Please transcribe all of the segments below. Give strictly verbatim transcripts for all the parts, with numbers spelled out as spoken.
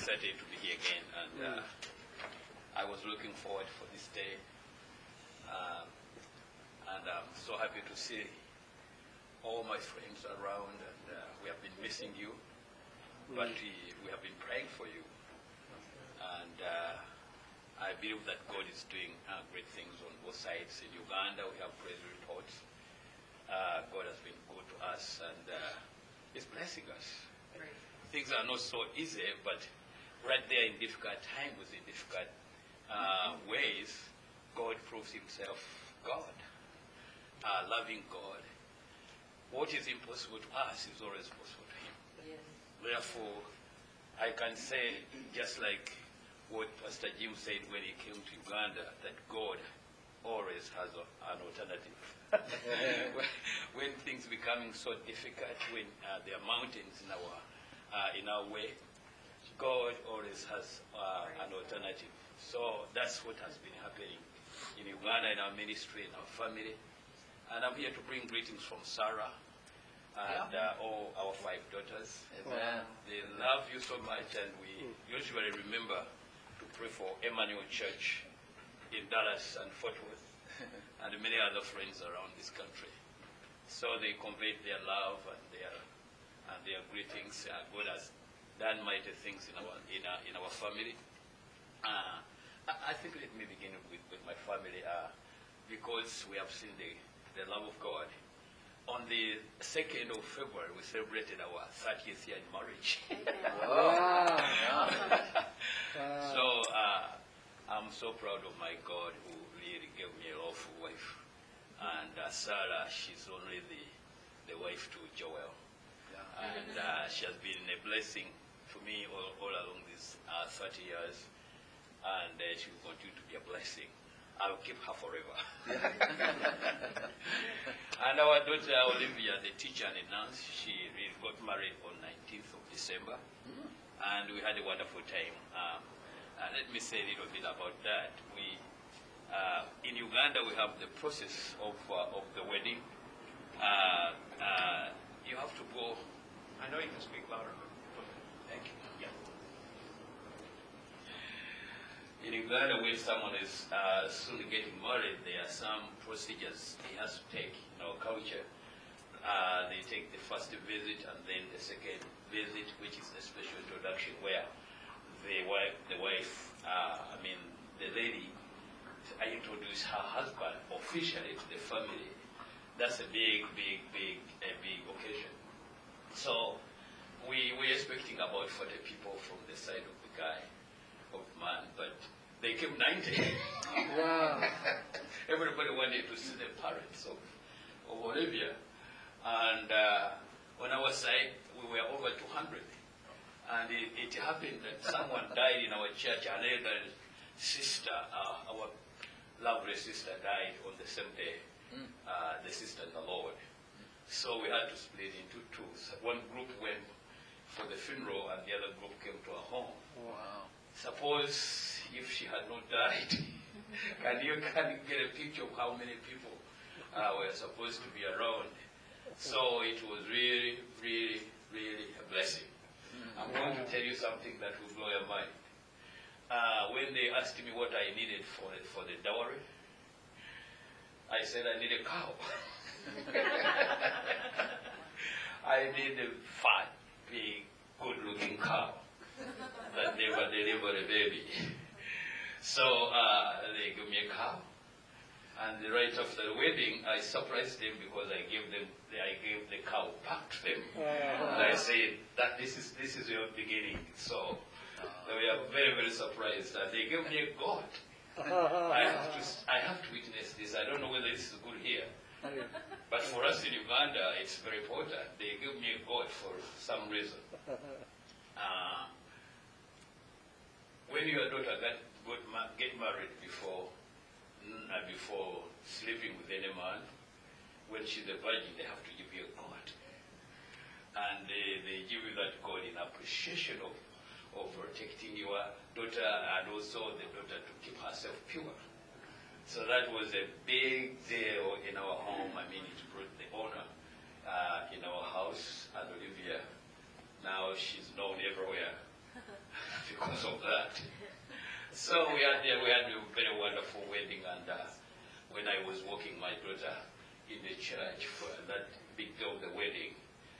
excited to be here again, and uh, I was looking forward for this day. Um, and I'm so happy to see all my friends around, and uh, we have been missing you, but we, we have been praying for you. And uh, I believe that God is doing uh, great things on both sides. In Uganda, we have praise reports. Uh, God has been good to us, and uh, He's blessing us. Right. Things are not so easy, but right there in difficult times, in difficult uh, ways, God proves Himself God, uh, loving God. What is impossible to us is always possible to Him. Yes. Therefore, I can say, just like what Pastor Jim said when he came to Uganda, that God always has a, an alternative. when, when things becoming so difficult, when uh, there are mountains in our uh, in our way, God always has uh, an alternative. So that's what has been happening in Uganda, in our ministry, in our family. And I'm here to bring greetings from Sarah and uh, all our five daughters. Amen. They love you so much, and we usually remember to pray for Emmanuel Church in Dallas and Fort Worth and many other friends around this country. So they conveyed their love and their and their greetings. Uh, God has done mighty things in our in our, in our family. Uh, I, I think let me begin with, with my family uh, because we have seen the, the love of God. On the second of February, we celebrated our thirtieth year in marriage. Wow. So uh, I'm so proud of my God who really gave me a lawful wife. And uh, Sarah, she's only the, the wife to Joel. Yeah. And uh, she has been a blessing to me all, all along these uh, thirty years. And uh, she will continue to be a blessing. I'll keep her forever. And our daughter Olivia, the teacher and the nurse, she really got married on nineteenth of December. Mm-hmm. And we had a wonderful time. Um, and let me say a little bit about that. We, uh, in Uganda, we have the process of, uh, of the wedding. Uh, uh, you have to go. I know you can speak louder. Thank you. Yeah. In Uganda, when someone is uh, soon getting married, there are some procedures he has to take in our culture. Uh, they take the first visit and then the second visit, which is the special introduction, where the wife, the wife, uh, I mean, the lady, I introduce her husband officially to the family. That's a big, big, big, a big occasion. So we we're expecting about forty people from the side of the guy, of man, but they came ninety. Wow. Everybody wanted to see the parents of, of Olivia. And uh, on our side, we were over two hundred. And it, it happened that someone died in our church, an elder sister, uh, our lovely sister died on the same day, mm. uh, the sister in the Lord. Mm. So we had to split into two. So one group went for the funeral and the other group came to our home. Wow. Suppose if she had not died, can you can you get a picture of how many people uh, were supposed to be around? So it was really, really, really a blessing. I'm going to tell you something that will blow your mind. Uh, when they asked me what I needed for the, for the dowry, I said I need a cow. I need a fat, big, good-looking cow that never delivered a baby. So uh, they gave me a cow. And right after the wedding, I surprised them because I gave them, I gave the cow back to them. And I said that this is this is your beginning. So they were very very surprised. And they gave me a goat. I have to I have to witness this. I don't know whether this is good here, but for us in Uganda, it's very important. They gave me a goat for some reason. Uh, when your daughter got, got ma get married before. Uh, before sleeping with any man, when she's a virgin, they have to give you a God. And they, they give you that God in appreciation of, of protecting your daughter and also the daughter to keep herself pure. So that was a big deal in our home. I mean, it brought the honor uh, in our house. And Olivia, now she's known everywhere because of that. So we had, we had a very wonderful wedding, and uh, when I was walking my daughter in the church for that big day of the wedding,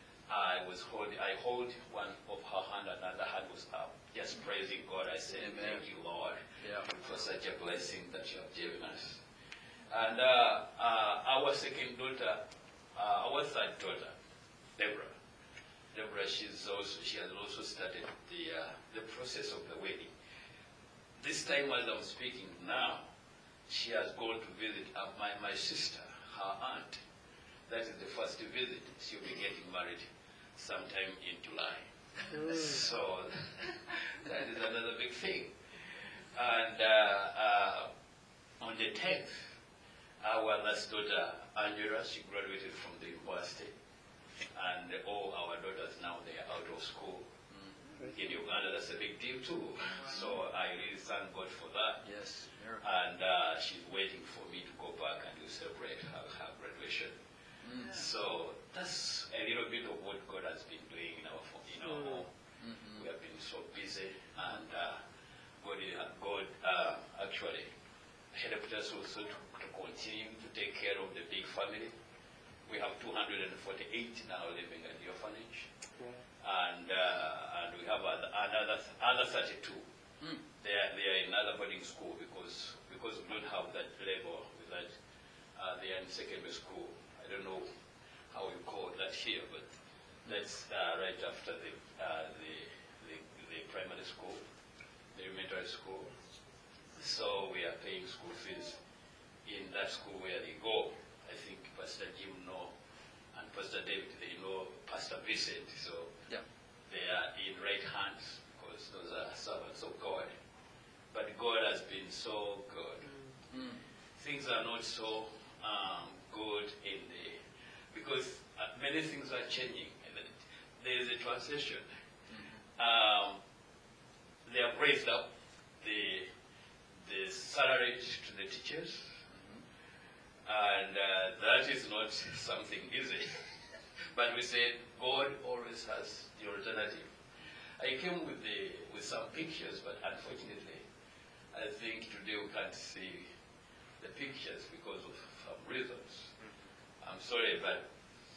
I was holding, I hold one of her hand, and another hand was up, just praising God. I said, Amen. Thank you, Lord, yeah. for such a blessing that you have given us. And uh, uh, our second daughter, uh, our third daughter, Deborah. Deborah, she's also, she has also started the, uh, the process of the wedding. This time as I'm speaking now, she has gone to visit uh, my, my sister, her aunt. That is the first visit. She'll be getting married sometime in July. Mm. So that is another big thing. And uh, uh, on the tenth, our last daughter, Angela, she graduated from the university. And all our daughters now, they are out of school. Mm. In Uganda, that's a big deal too. So I really thank God for that. Yes. And uh, she's waiting for me to go back and to celebrate her, her graduation. Mm. So that's a little bit of what God has been doing in our, in our mm. home. Mm-hmm. We have been so busy, and uh, God, God uh, actually helped us also to, to continue to take care of the big family. We have two hundred forty-eight now living at the orphanage, yeah. and uh, and we have another another thirty-two. Mm. They are they are in another boarding school because because we don't have that level with that. Uh, they are in secondary school. I don't know how you call that here, but that's uh, right after the, uh, the, the the primary school, the elementary school. So we are paying school fees in that school where they go. I think Pastor Jim know, and Pastor David, they know Pastor Vincent. So yeah. They are in right hands because those are servants of God. But God has been so good. Mm. Things are not so um, good in the, because uh, many things are changing. There is a transition. Mm-hmm. um, they have raised up the the salary to the teachers, mm-hmm. and uh, that is not something easy. But we said God always has the alternative. I came with the with some pictures, but unfortunately, I think today we can't see the pictures because of some reasons. I'm sorry, but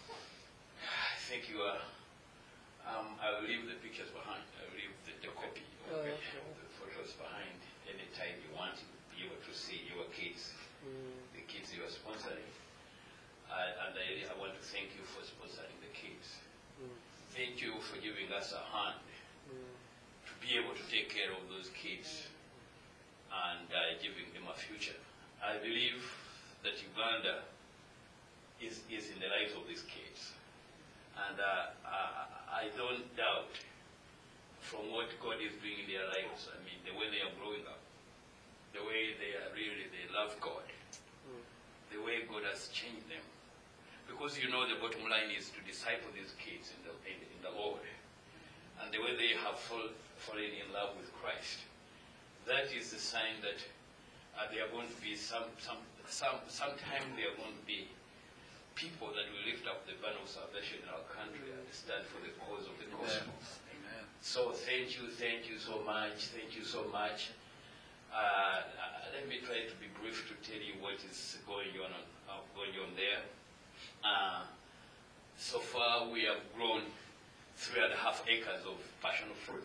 I think you are, um, I will leave the pictures behind. I will leave the, the copy of, oh, okay. of the photos behind anytime you want to be able to see your kids, mm. the kids you are sponsoring. Uh, and I, I want to thank you for sponsoring the kids. Mm. Thank you for giving us a hand mm. to be able to take care of those kids and uh, giving them a future. I believe that Uganda is, is in the lives of these kids. And uh, I, I don't doubt from what God is doing in their lives, I mean, the way they are growing up, the way they are really, they love God, mm. the way God has changed them. Because you know the bottom line is to disciple these kids in the, in, in the Lord. And the way they have fall, fallen in love with Christ, that is the sign that uh, they are going to be some, some, some, sometime they are going to be people that will lift up the banner of salvation in our country and stand for the cause of the gospel. Amen. So thank you, thank you so much, thank you so much. Uh, let me try to be brief to tell you what is going on, uh, going on there. Uh, so far we have grown three and a half acres of passion fruit.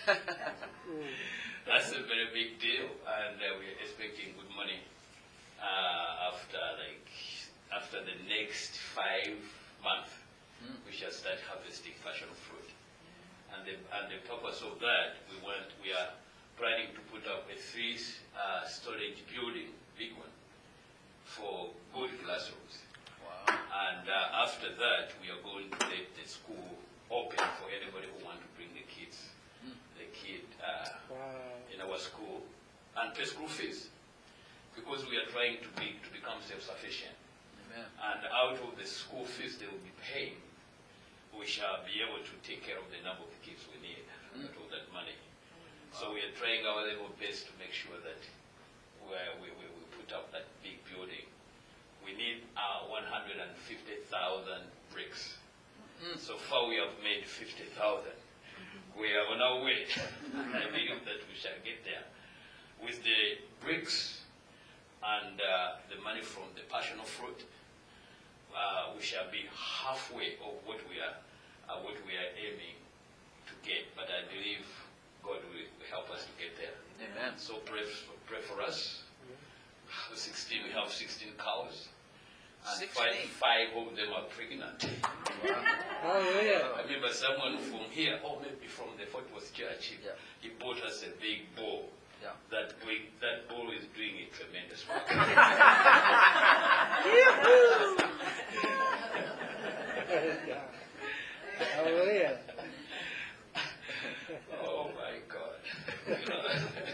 That's a very big deal, and uh, we're expecting good money uh, after like after the next five months. Mm. We shall start harvesting passion fruit, and the and the purpose of that, we want we are planning to put up a three uh, storage building, big one, for good classrooms. Wow. And uh, after that, we are going to let the school open for anybody who want to bring the kids, mm. the kid uh, wow. in our school, and pay school fees, because we are trying to be to become self-sufficient. Amen. And out of the school fees they will be paying, we shall be able to take care of the number of kids we need, mm. out of that money. Wow. So we are trying our level best to make sure that where we, we, we put up that big building, we need uh, one hundred fifty thousand bricks. Mm. So far we have made fifty thousand. We are on our way. I believe that we shall get there. With the bricks and uh, the money from the passion of fruit, uh, we shall be halfway of what we are, uh, what we are aiming to get. But I believe God will help us to get there. Amen. So pray for, pray for us. Sixteen, we have sixteen cows. And five, five of them are pregnant. Oh, yeah. I remember someone from here, or maybe from the Fort Worth Church, he, Yeah. he bought us a big bowl. Yeah. That we, that bowl is doing a tremendous work. Hallelujah. Oh my God. You know,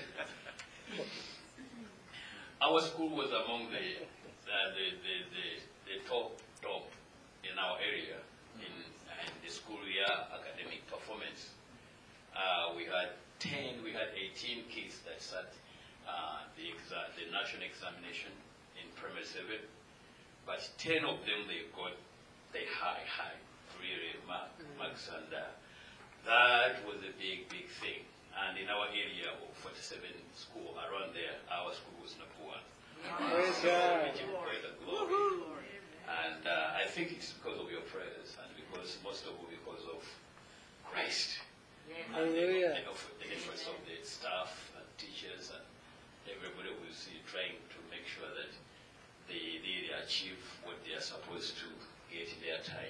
our school was among the uh, the, the, the, the top top in our area in, in the school year academic performance. Uh, we had ten, we had eighteen kids that sat uh, the exa the national examination in primary seven, but ten of them they got the high high really mark, marks, and uh, that was a big big thing. And in our area of forty-seven school around there, our school was number one. Praise God. We give God the glory. And uh, I think it's because of your prayers, and because most of it because of Christ. And the, Hallelujah. the, effort- the efforts of the staff and teachers and everybody was uh, trying to make sure that they, they achieve what they are supposed to get in their time.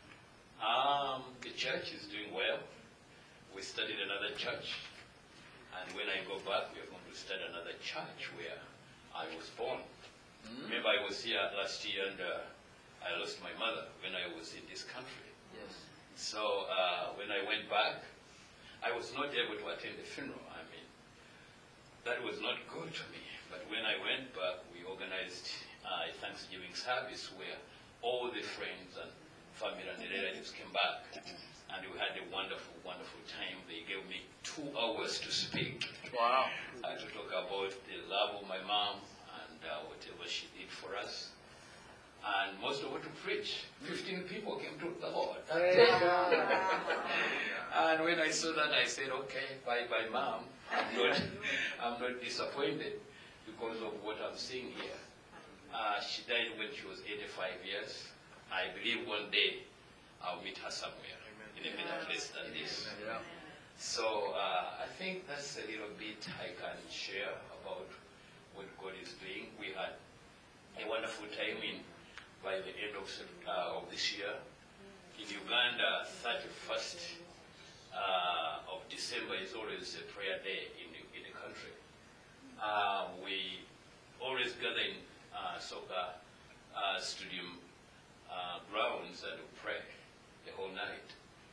Um, the church is doing well. We studied another church, and when I go back, we are going to start another church where I was born. Mm. Remember, I was here last year, and uh, I lost my mother when I was in this country. Yes. So uh, when I went back, I was not able to attend the funeral. I mean, that was not good to me. But when I went back, we organized uh, a Thanksgiving service where all the friends and family and the relatives came back. And we had a wonderful, wonderful time. They gave me two hours to speak. Wow. Uh, to talk about the love of my mom and uh, whatever she did for us. And most of it to preach. Fifteen people came to the Lord. Praise God. And when I saw that, I said, okay, bye-bye, Mom. I'm not, I'm not disappointed because of what I'm seeing here. Uh, she died when she was eighty-five years. I believe one day I'll meet her somewhere in a better place than this. Yeah. So uh, I think that's a little bit I can share about what God is doing. We had a wonderful time in by the end of, uh, of this year. In Uganda, thirty-first uh, of December is always a prayer day in the, in the country. Uh, we always gather in uh, soccer uh, stadium uh, grounds and pray the whole night.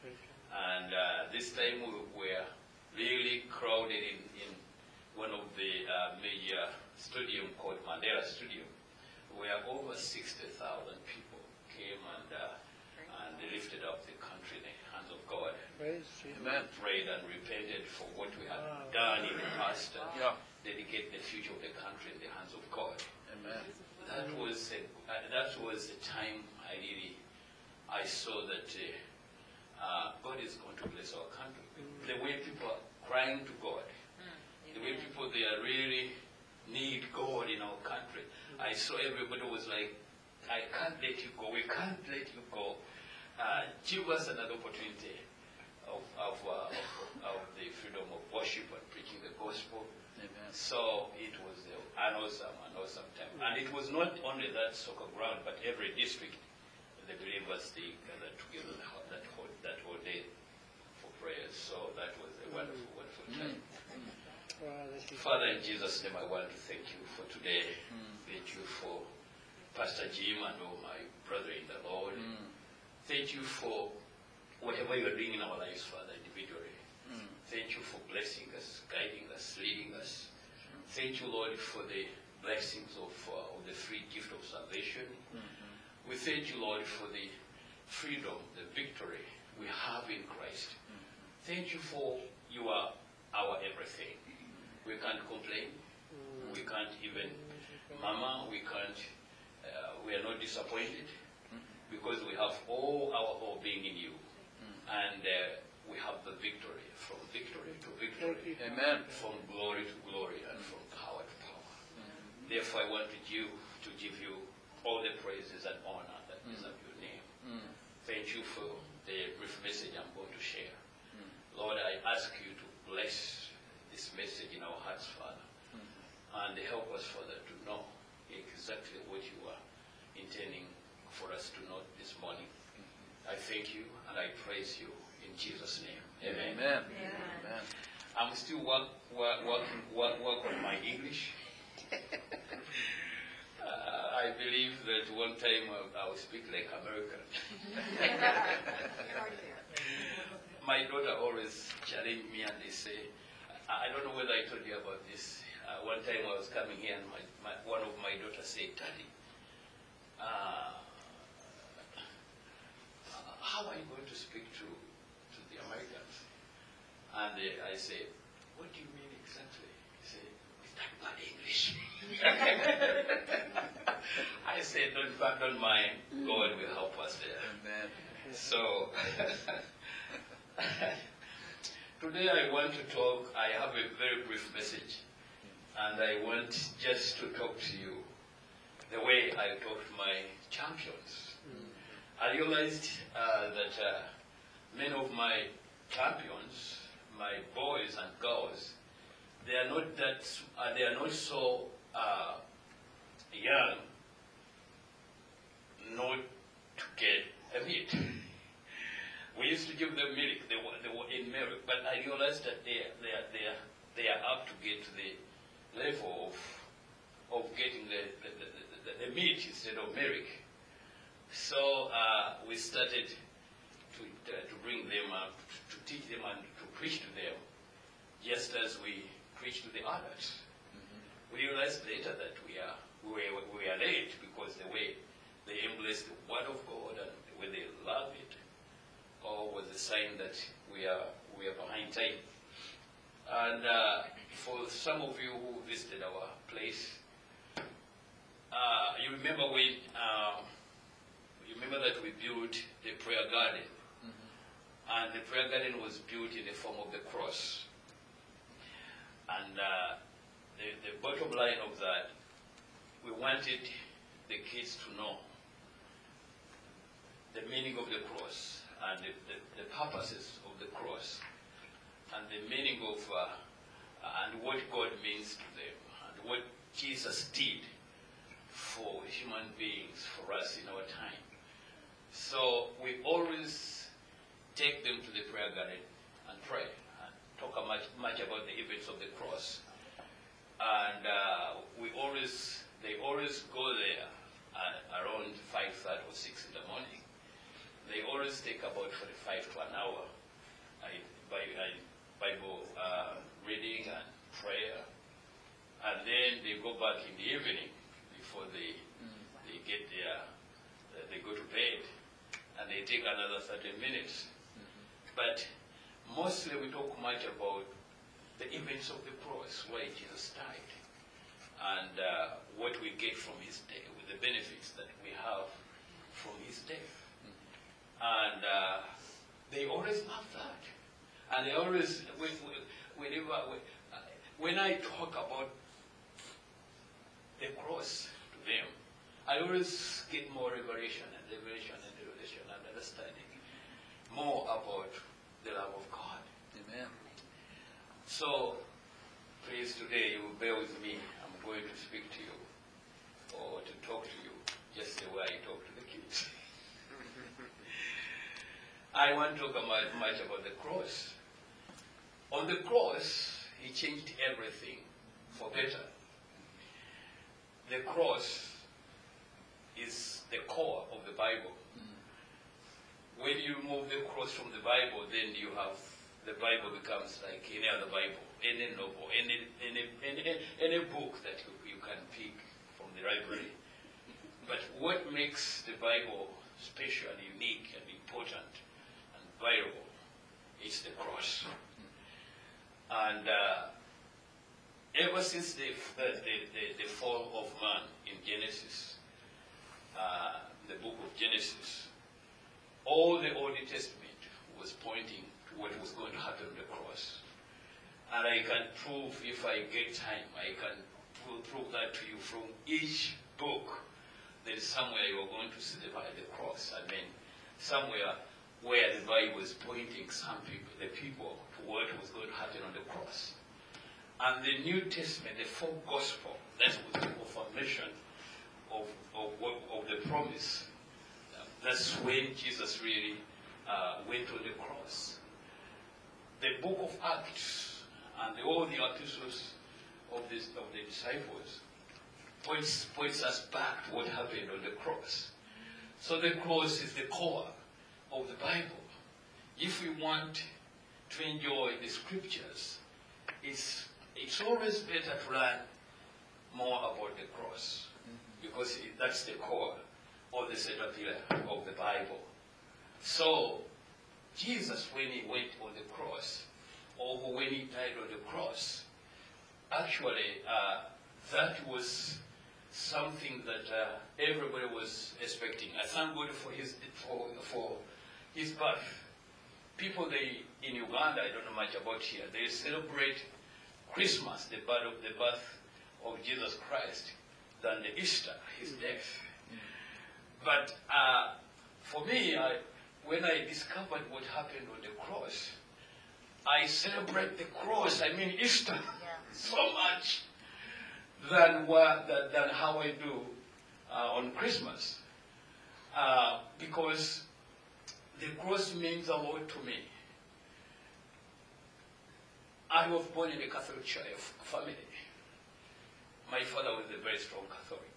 And uh, this time we were really crowded in, in one of the uh, major stadium called Mandela Stadium, where over sixty thousand people came and, uh, and they lifted up the country in the hands of God. Praise Jesus. Amen. Prayed and repented for what we had Wow. done in the past and Yeah. dedicate the future of the country in the hands of God. Amen. That was a, uh, that was the time I really I saw that uh, uh, God is going to bless our country. The way people are crying to God, the way people they are really need God in our country. I saw everybody was like, I can't let you go. We can't let you go. Uh, give us another opportunity of of, uh, of of the freedom of worship and preaching the gospel. Amen. So it was uh, an awesome, an awesome time. And it was not only that soccer ground, but every district, the believers, they gathered together that whole, that whole day for prayers. So that was a wonderful, wonderful time. Wow, this is Father, in Jesus' name, I want to thank you for today. Mm. Thank you for Pastor Jim and all my brother in the Lord. Mm. Thank you for whatever you're doing in our lives, Father, individually. Mm. Thank you for blessing us, guiding us, leading us. Thank you, Lord, for the blessings of, uh, of the free gift of salvation. Mhm. We thank you, Lord, for the freedom, the victory we have in Christ. Thank you for you are our everything. We can't complain. We can't even mama. We can't. Uh, we are not disappointed because we have all our whole being in you, and uh, we have the victory, from victory to victory, Amen. from glory to glory, and from power to power. Therefore, I wanted you to give you all the praises and honor that is of your name. Mm. Thank you for the brief message I'm going to share. Mm. Lord, I ask you to bless this message in our hearts, Father, and help us, Father, to know exactly what you are intending for us to know this morning. I thank you and I praise you in Jesus' name. Amen. Amen. Amen. I'm still work, work, working work, work on my English. uh, I believe that one time I, I will speak like American. My daughter always challenge me and they say, I, I don't know whether I told you about this. Uh, one time I was coming here and my, my, one of my daughters said, Daddy, uh, how are you going to speak to, to the Americans? And uh, I said, what do you mean exactly? He said, with that bad English. I said, don't, don't mind, God will help us there. Amen. So, today I want to talk, I have a very brief message, and I want just to talk to you the way I talk to my champions. I realized uh, that uh, many of my champions, my boys and girls, they are not that, uh, they are not so uh, young not to get a meat. We used to give them milk, they were, they were in milk, but I realized that they, they, are, they, are, they are up to get to the level of, of getting the, the, the, the, the meat instead of milk. So uh, we started to, uh, to bring them up, to, to teach them and to preach to them, just as we preach to the others. Mm-hmm. We realized later that we are, we, were, we are late because the way they embrace the word of God and the way they love it, all was a sign that we are, we are behind time. And uh, for some of you who visited our place, uh, you remember when uh, you remember that we built the prayer garden, mm-hmm. and the prayer garden was built in the form of the cross. And uh, the, the bottom line of that, we wanted the kids to know the meaning of the cross and the, the, the purposes of the cross and the meaning of uh, and what God means to them and what Jesus did for human beings, for us in our time. So we always take them to the prayer garden and pray and talk much, much about the events of the cross. And uh, we always, they always go there uh, around five thirty or six in the morning. They always take about forty-five to an hour I, by, I, Bible uh, reading and prayer. And then they go back in the evening before they, mm. they get there, uh, they go to bed. And they take another thirty minutes. Mm-hmm. But mostly we talk much about the events of the cross, why Jesus died, and uh, what we get from his death, with the benefits that we have from his death. Mm-hmm. And uh, they always love that. And they always, when, whenever, when I talk about the cross to them, I always get more revelation and revelation and revelation and understanding more about the love of God. Amen. So, please today you will bear with me. I'm going to speak to you or to talk to you just the way I talk to the kids. I want to talk about, much about the cross. On the cross, he changed everything for better. The cross is the core of the Bible. Mm. When you remove the cross from the Bible, then you have, the Bible becomes like any other Bible, any novel, any, any, any, any book that you, you can pick from the library. But what makes the Bible special and unique and important and valuable is the cross. And uh, ever since the, the, the, the fall of man in Genesis, uh, the book of Genesis, all the Old Testament was pointing to what was going to happen on the cross. And I can prove, if I get time, I can pro- prove that to you from each book. There is somewhere you are going to see the, the cross. I mean, somewhere where the Bible is pointing some people, the people, to what was going to happen on the cross. And the New Testament, the four gospel, that was the confirmation of, of, of the promise. That's when Jesus really uh, went on the cross. The book of Acts and the, all the epistles of, this, of the disciples points, points us back to what happened on the cross. So the cross is the core of the Bible. If we want to enjoy the scriptures, it's, it's always better to learn more about the cross, because it, that's the core of the center pillar of the Bible. So Jesus, when he went on the cross, or when he died on the cross, actually uh, that was something that uh, everybody was expecting. I thank God for his for, for his birth. People they in Uganda, I don't know much about here, they celebrate Christmas, the birth of the birth of Jesus Christ, than the Easter, his death. But uh, for me, I, when I discovered what happened on the cross, I celebrate the cross, I mean Easter, yeah. so much than, what, than, than how I do uh, on Christmas. Uh, because the cross means a lot to me. I was born in a Catholic church family. My father was a very strong Catholic,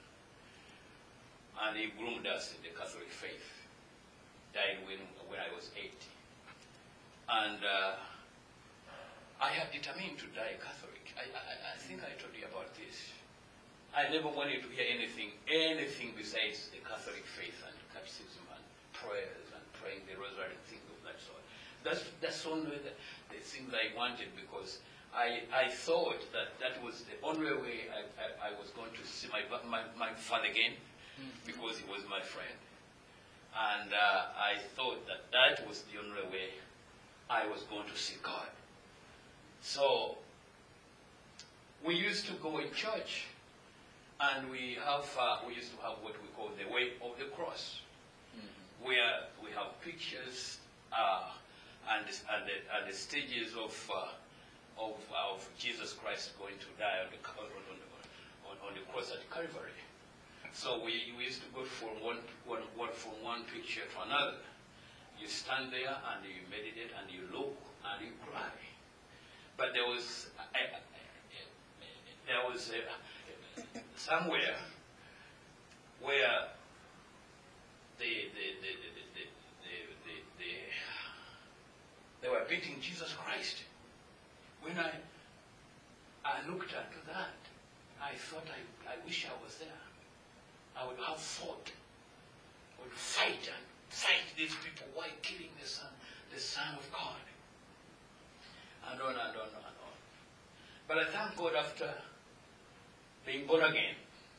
and he groomed us in the Catholic faith. Died when, when I was eight. And uh, I had determined to die Catholic. I, I, I think I told you about this. I never wanted to hear anything, anything besides the Catholic faith and catechism and prayers and praying the rosary and things of that sort. That's, that's only the, the things I wanted, because I, I thought that that was the only way I, I, I was going to see my, my, my father again, mm. because he was my friend. And uh, I thought that that was the only way I was going to see God. So we used to go in church, and we have uh, we used to have what we call the way of the cross, mm-hmm. where we have pictures uh, and, and, the, and the stages of, uh, of of Jesus Christ going to die on the on, on, on the cross at Calvary. So we, we used to go from one, one, one from one picture to another. You stand there and you meditate and you look and you cry. But there was uh, there was uh, somewhere where the the the the, the, the, the, the they were beating Jesus Christ. When I I looked at that, I thought I, I wish I was there. I would have fought, I would fight and fight these people. Why killing the Son, the Son of God? And on and on and on. But I thank God, after being born again,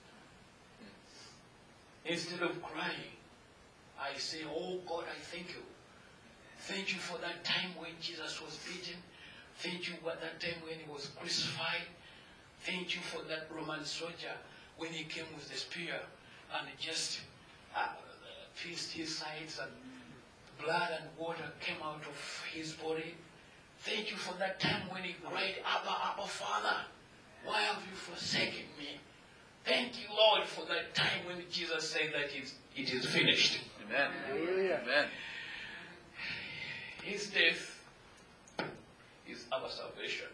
instead of crying, I say, oh God, I thank you. Thank you for that time when Jesus was beaten. Thank you for that time when he was crucified. Thank you for that Roman soldier when he came with the spear and just uh, pierced his sides and blood and water came out of his body. Thank you for that time when he cried, Abba, Abba, Father, why have you forsaken me? Thank you, Lord, for that time when Jesus said that it is finished. Amen. Hallelujah. Amen. His death is our salvation.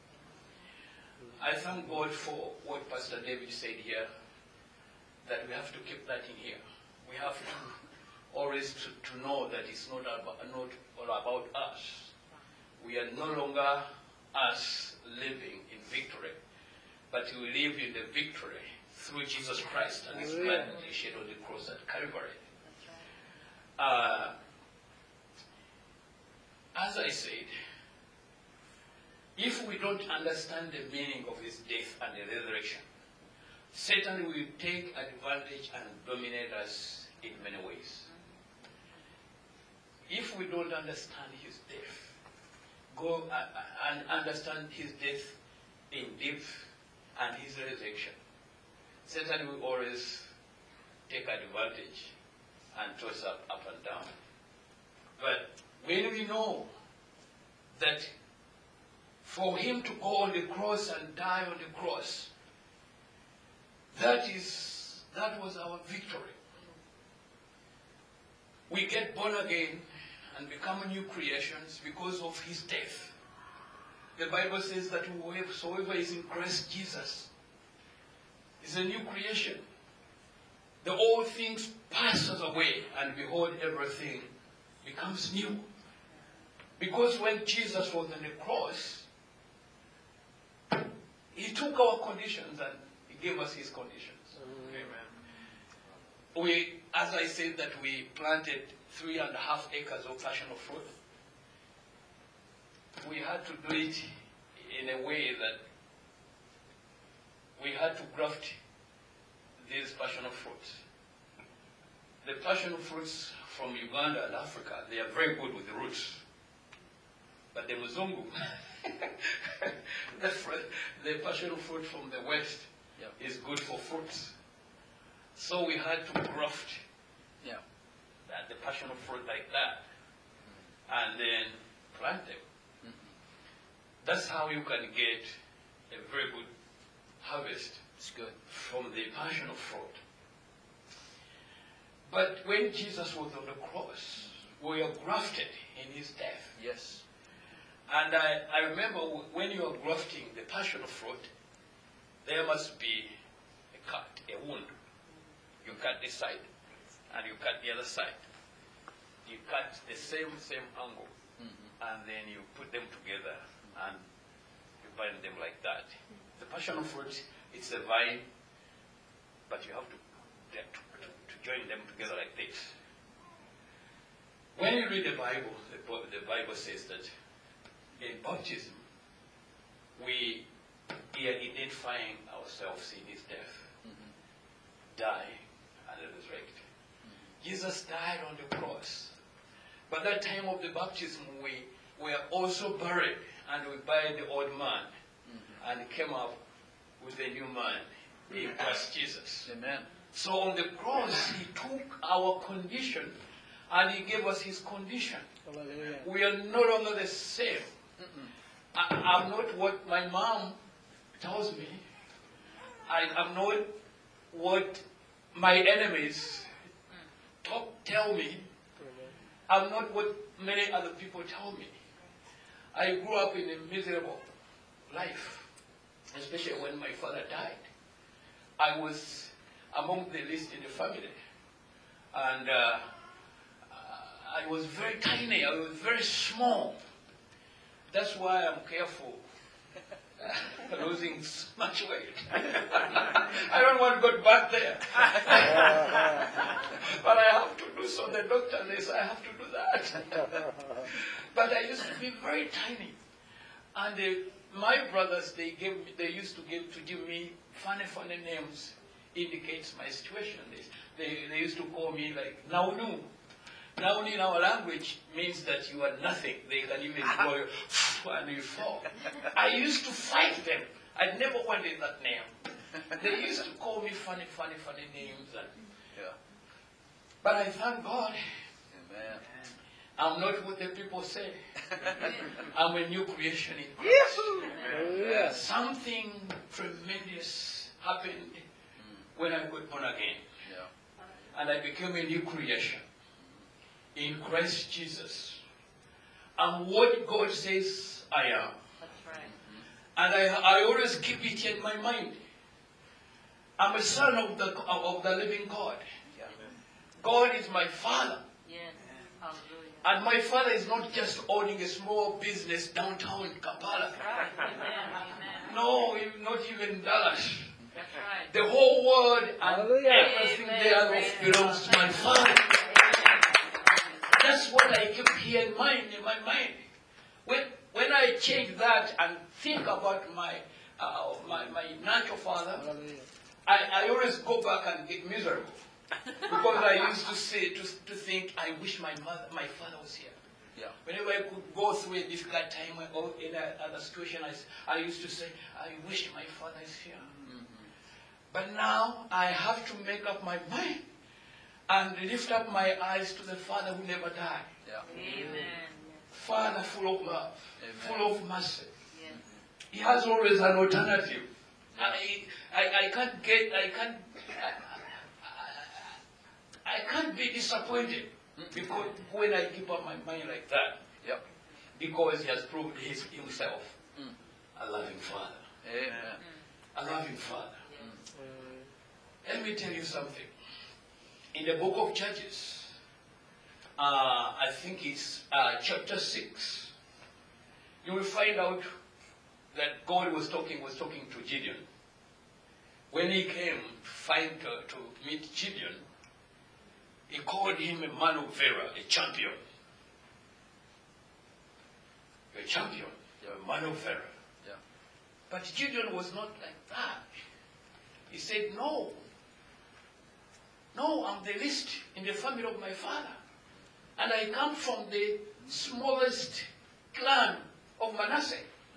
I thank God for what Pastor David said here, that we have to keep that in here. We have to always to, to know that it's not, about, not all about us. We are no longer us living in victory, but we live in the victory through Jesus Christ and his blood that he shed on the cross at Calvary. Uh, as I said, if we don't understand the meaning of his death and the resurrection, Satan will take advantage and dominate us in many ways. if we don't understand his death, go uh, and understand his death in depth and his resurrection, Satan will always take advantage and toss up up and down. But when we know that for him to go on the cross and die on the cross, that is, that was our victory. We get born again and become new creations because of his death. The Bible says that whoever is in Christ Jesus is a new creation. The old things passes away, and behold, everything becomes new. Because when Jesus was on the cross, he took our conditions and he gave us his conditions. Amen. We, as I said, that we planted three and a half acres of passion of fruit. We had to do it in a way that we had to graft these passion of fruits. The passion of fruits from Uganda and Africa, they are very good with the roots. But the Muzungu, the, the passion fruit from the West, yep, is good for fruits. So we had to graft, yeah, that, the passion fruit like that, mm-hmm, and then plant them. Mm-hmm. That's how you can get a very good harvest. It's good from the passion of fruit. But when Jesus was on the cross, we are grafted in his death. Yes. And I, I remember when you are grafting the passion of fruit, there must be a cut, a wound. You cut this side, and you cut the other side. You cut the same, same angle, mm-hmm, and then you put them together, and you bind them like that. The passion of fruit, it's a vine, but you have to, to, to join them together like this. When you read the Bible, the, the Bible says that in baptism, we are identifying ourselves in his death, mm-hmm, die, and resurrect. Mm-hmm. Jesus died on the cross. By that time of the baptism, we were also buried, and we buried the old man, mm-hmm, and came up with a new man in Christ Jesus. Amen. So on the cross, he took our condition, and he gave us his condition. Hallelujah. We are no longer the same. I, I'm not what my mom tells me. I, I'm not what my enemies talk, tell me. I'm not what many other people tell me. I grew up in a miserable life, especially when my father died. I was among the least in the family. And uh, I was very tiny. I was very small. That's why I'm careful losing so much weight. I don't want to go back there. But I have to do so. The doctor says I have to do that. But I used to be very tiny. And uh, my brothers, they gave, they used to give to give me funny, funny names. Indicates my situation. They, they, they used to call me like Naunu. Now in our language means that you are nothing. They can even call you and you fall. I used to fight them. I never wanted that name. They used to call me funny, funny, funny names. And, yeah. But I thank God. Amen. I'm not what the people say. I'm a new creation in Christ. Yes. Something tremendous happened when I got born again. Yeah. And I became a new creation in Christ Jesus. I'm what God says I am. That's right. And I, I always keep it in my mind. I'm a son of the of the living God. Yeah. God is my father. Yes. Hallelujah. And my father is not just owning a small business downtown in Kampala. Right. Amen. No, not even Dallas. That's right. The whole world and Hallelujah. Everything thereof belongs to my father. That's what I keep here in mind, in my mind. When when I change that and think about my uh, my, my natural father, I, I always go back and get miserable. Because I used to say, to, to think, I wish my mother, my father was here. Yeah. Whenever I could go through a difficult time or in another situation, I, I used to say, I wish my father is here. Mm-hmm. But now I have to make up my mind and lift up my eyes to the Father who never died. Yeah. Amen. Father full of love, Amen. full of mercy. Yes. He has always an alternative. I, I, I can't get, I can't, I, I, I can't be disappointed because when I keep up my mind like that, Yep. because he has proved his, himself Mm. a loving Father. Amen. A loving Father. Uh, Let me tell you something. In the book of Judges, uh, I think it's uh, chapter six, you will find out that God was talking was talking to Gideon. When he came to find uh, to meet Gideon, he called him a man of valor, a champion. A champion, a man of valor. Yeah. But Gideon was not like that. He said, no. No, I'm the least in the family of my father. And I come from the smallest clan of Manasseh.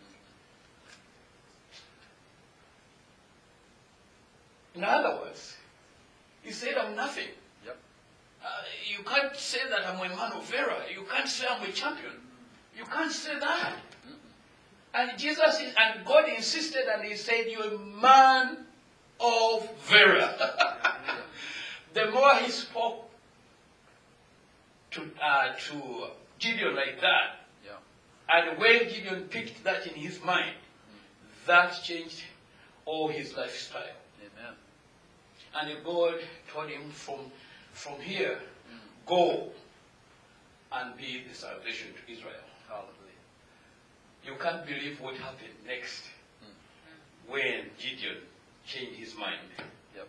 In other words, he said, I'm nothing. Yep. Uh, you can't say that I'm a man of valor. You can't say I'm a champion. You can't say that. And Jesus is, and God insisted and he said, you're a man of valor. The more he spoke to, uh, to Gideon like that, Yeah. and when Gideon picked that in his mind, that changed all his lifestyle. Amen. And God told him from, from here, go and be the salvation to Israel. Hallelujah. You can't believe what happened next when Gideon changed his mind. Yep.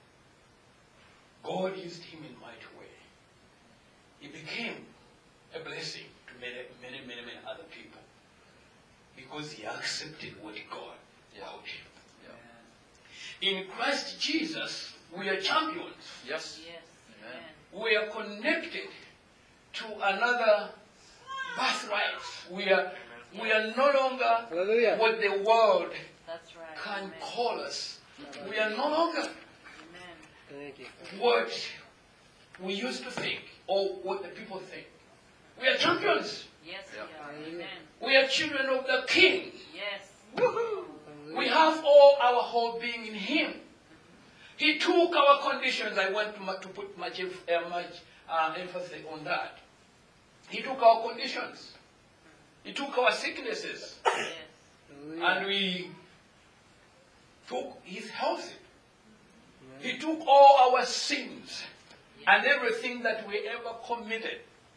God used him in a mighty way. He became a blessing to many, many, many, many other people because he accepted what God Yeah. told him. Yeah. In Christ Jesus, we are champions. Yes. Yes. Amen. Amen. We are connected to another birthright. We are, we are no longer Hallelujah. what the world That's right. can Amen. call us. We are no longer Amen. Thank you. what we used to think or what the people think. We are champions. Yes, Yeah. we are. Amen. We are children of the King. Yes. Woohoo! Hallelujah. We have all our whole being in Him. He took our conditions. I want to, mu- to put much, em- uh, much uh, emphasis on that. He took our conditions. He took our sicknesses. Yes. Hallelujah. And we took His health. Amen. He took all our sins and everything that we ever committed.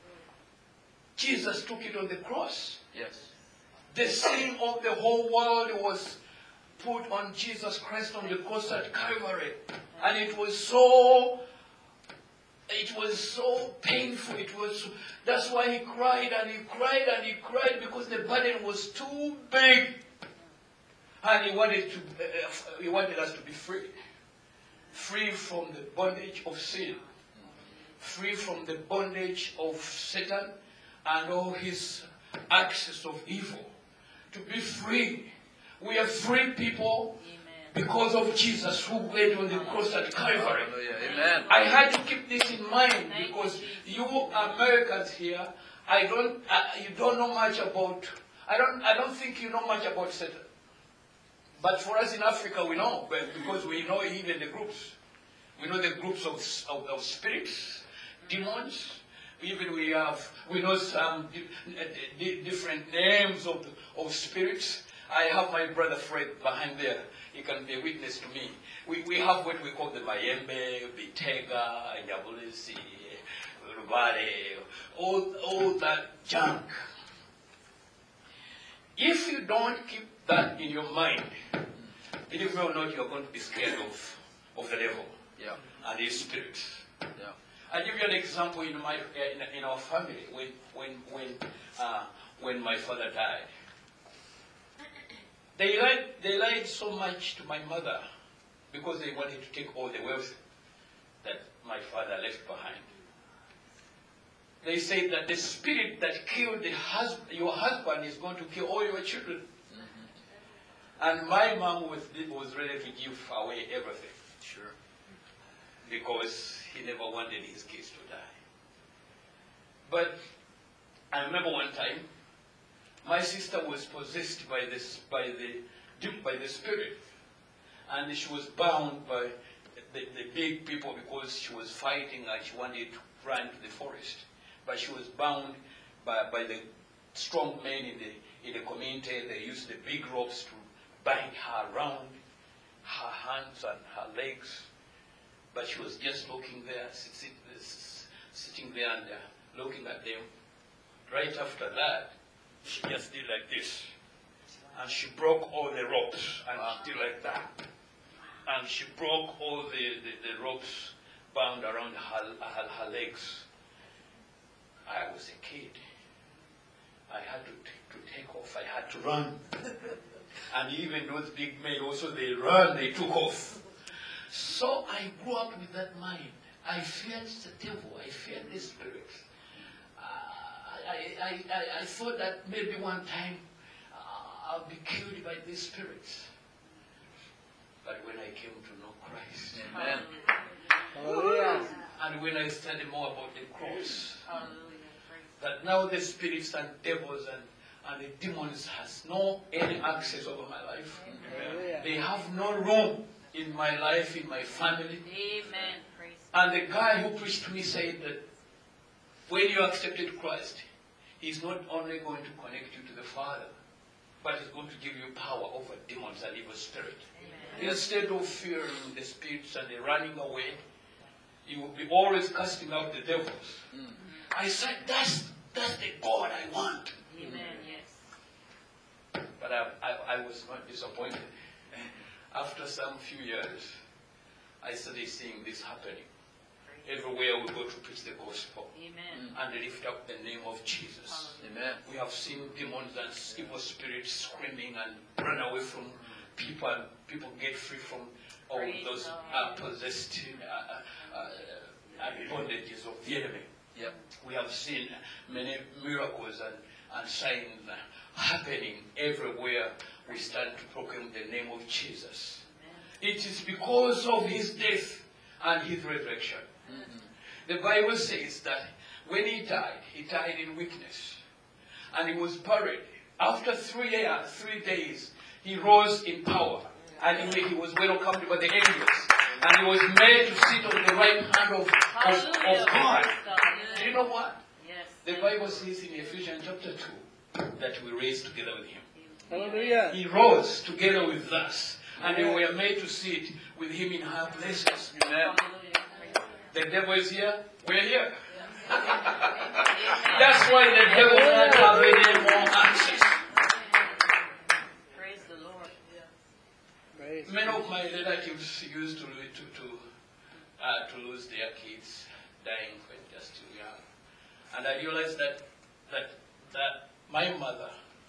Jesus took it on the cross. Yes. The sin of the whole world was put on Jesus Christ on the cross at Calvary. And it was so, it was so painful. It was, that's why he cried and he cried and he cried because the burden was too big. And he wanted to, uh, he wanted us to be free. Free from the bondage of sin. Free from the bondage of Satan and all his axis of evil. To be free. We are free people Amen. because of Jesus who went on the cross at Calvary. Hallelujah. Amen. I had to keep this in mind Thank you, because Jesus. you Americans here, I don't, uh, you don't know much about. I don't, I don't think you know much about Satan. But for us in Africa, we know well, because we know even the groups. We know the groups of of, of spirits, demons. Even we have, we know some di- di- different names of of spirits. I have my brother Fred behind there. He can be a witness to me. We, we have what we call the Mayembe, Bitega, Yabulisi, Rubare, all, all that junk. If you don't keep that in your mind, believe me or not, you're going to be scared of, of the devil Yeah. and his spirits. Yeah. I'll give you an example in my in, in our family when when when uh, when my father died. They lied they lied so much to my mother because they wanted to take all the wealth that my father left behind. They said that the spirit that killed the hus- your husband is going to kill all your children. And my mom was, was ready to give away everything. Sure. Because he never wanted his kids to die. But I remember one time, my sister was possessed by this, by the, by the spirit, and she was bound by the, the big people because she was fighting and she wanted to run to the forest. But she was bound by, by the strong men in the, in the community. They used the big ropes to bind her around her hands and her legs. But she was just looking there, sit, sit, sitting there and uh, looking at them. Right after that, she just did like this. And she broke all the ropes, and she did like that. And she broke all the, the, the ropes bound around her, her, her legs. I was a kid. I had to, to take off. I had to run. And even those big men also, they ran, they took off. So I grew up with that mind. I feared the devil. I feared the spirit. Uh, I, I, I, I thought that maybe one time uh, I'll be killed by these spirits. But when I came to know Christ, Amen. Hallelujah. and when I studied more about the cross, Hallelujah. that now the spirits and devils and, and the demons has no any access over my life. Hallelujah. They have no room in my life, in my family. Amen. Praise And the guy who preached to me said that when you accepted Christ, he's not only going to connect you to the Father, but he's going to give you power over demons and evil spirit. Amen. Instead of fearing the spirits and the running away, you will be always casting out the devils. Mm. I said, that's, that's the God I want. Amen. Yes. But I, I, I was not disappointed. After some few years, I started seeing this happening. Everywhere we go to preach the gospel Amen. and lift up the name of Jesus. Amen. We have seen demons and evil spirits screaming and run away from people, and people get free from all Praise those God. uh, possessed uh, uh, uh, bondages of the enemy. Yep. We have seen many miracles and, and signs happening everywhere we stand to proclaim the name of Jesus. Amen. It is because of his death and his resurrection. Mm-hmm. The Bible says that when he died, he died in weakness. And he was buried. After three years, three days, he rose in power. And he was welcomed by the angels. And he was made to sit on the right hand of, of, Hallelujah. of God. Praise God. Do you know what? Yes. The Bible says in Ephesians chapter two that we raised together with him. Hallelujah. He rose together with us. And we were made to sit with him in high places. Amen. Hallelujah. Praise The devil is here. We're here. God. That's why the devil can't have any more access. Praise the Lord. Praise Many of my relatives used to to to, uh, to lose their kids, dying when just too young, and I realized that that that my mother,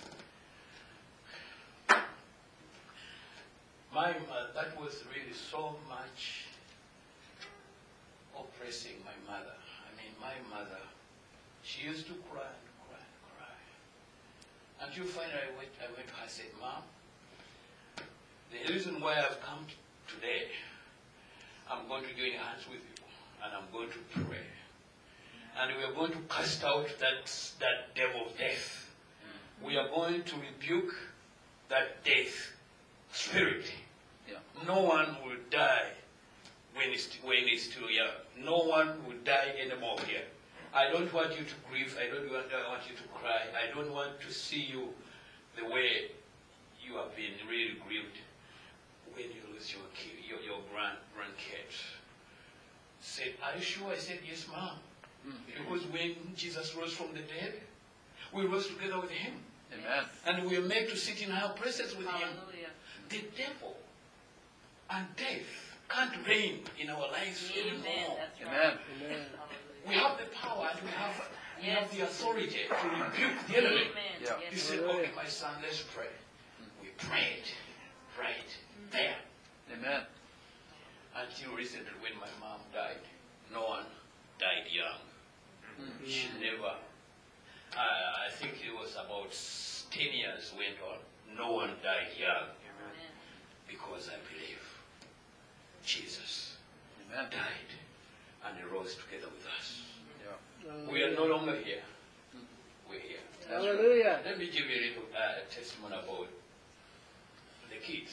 my mother, that was really so much oppressing my mother. I mean, my mother, she used to cry and cry and cry. Until finally I went, I went to her and said, Mom, the reason why I've come t- today, I'm going to join hands with you, and I'm going to pray. And we are going to cast out that, that devil of death. We are going to rebuke that death spirit. Yeah. No one will die when it's, when it's still young. No one will die anymore here. I don't want you to grieve. I don't want, I want you to cry. I don't want to see you the way you have been really grieved when you lose your kid, your, your grand grandkids. Said, are you sure? I said, yes, Mom. Because when Jesus rose from the dead, we rose together with him. Amen. And we are made to sit in our presence with him. Hallelujah. The devil and death can't reign in our lives Amen. anymore. That's right. Amen. Amen. We have the power and we have, we Yes. have the authority to rebuke the enemy. Amen. Yeah. He Yes. said, okay, my son, let's pray. We prayed right there. Amen. Until recently when my mom died. no one died young. She never, uh, I think it was about ten years went on, no one died young, because I believe Jesus Amen. died and he rose together with us. Yeah. We are no longer here. We're here. Hallelujah. Let me give you a little uh, testimony about the kids.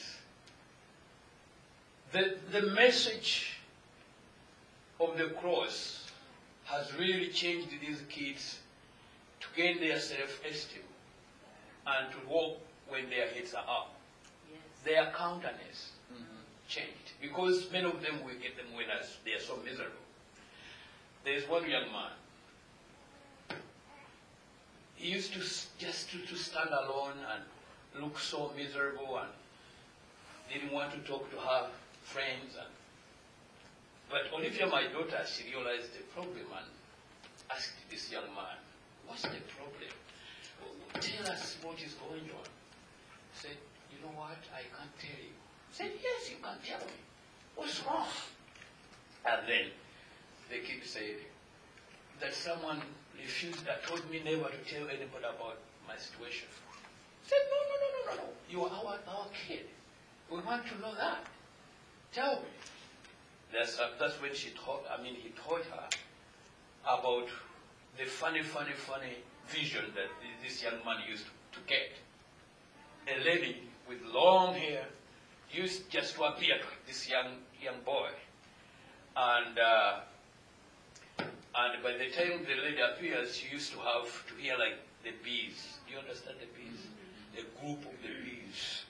The, the message of the cross has really changed these kids to gain their self-esteem and to walk when their heads are up. Yes. Their countenance changed because many of them will get them when as they are so miserable. There is one young man. He used to s- just to, to stand alone and look so miserable and didn't want to talk to her friends. And, but Olivia, my daughter, she realized the problem and asked this young man, "What's the problem? Tell us what is going on." He said, "You know what? I can't tell you." He said, "Yes, you can tell me. What's wrong?" And then the kid said that someone refused, that told me never to tell anybody about my situation. I said, "No, no, no, no, no, no. You are our, our kid. We want to know that. Tell me." That's, uh, that's when she told, I mean, he told her about the funny, funny, funny vision that this young man used to get. A lady with long hair used just to appear to this young young boy. And uh, and by the time the lady appears, she used to have to hear like the bees. Do you understand the bees? A group of the bees.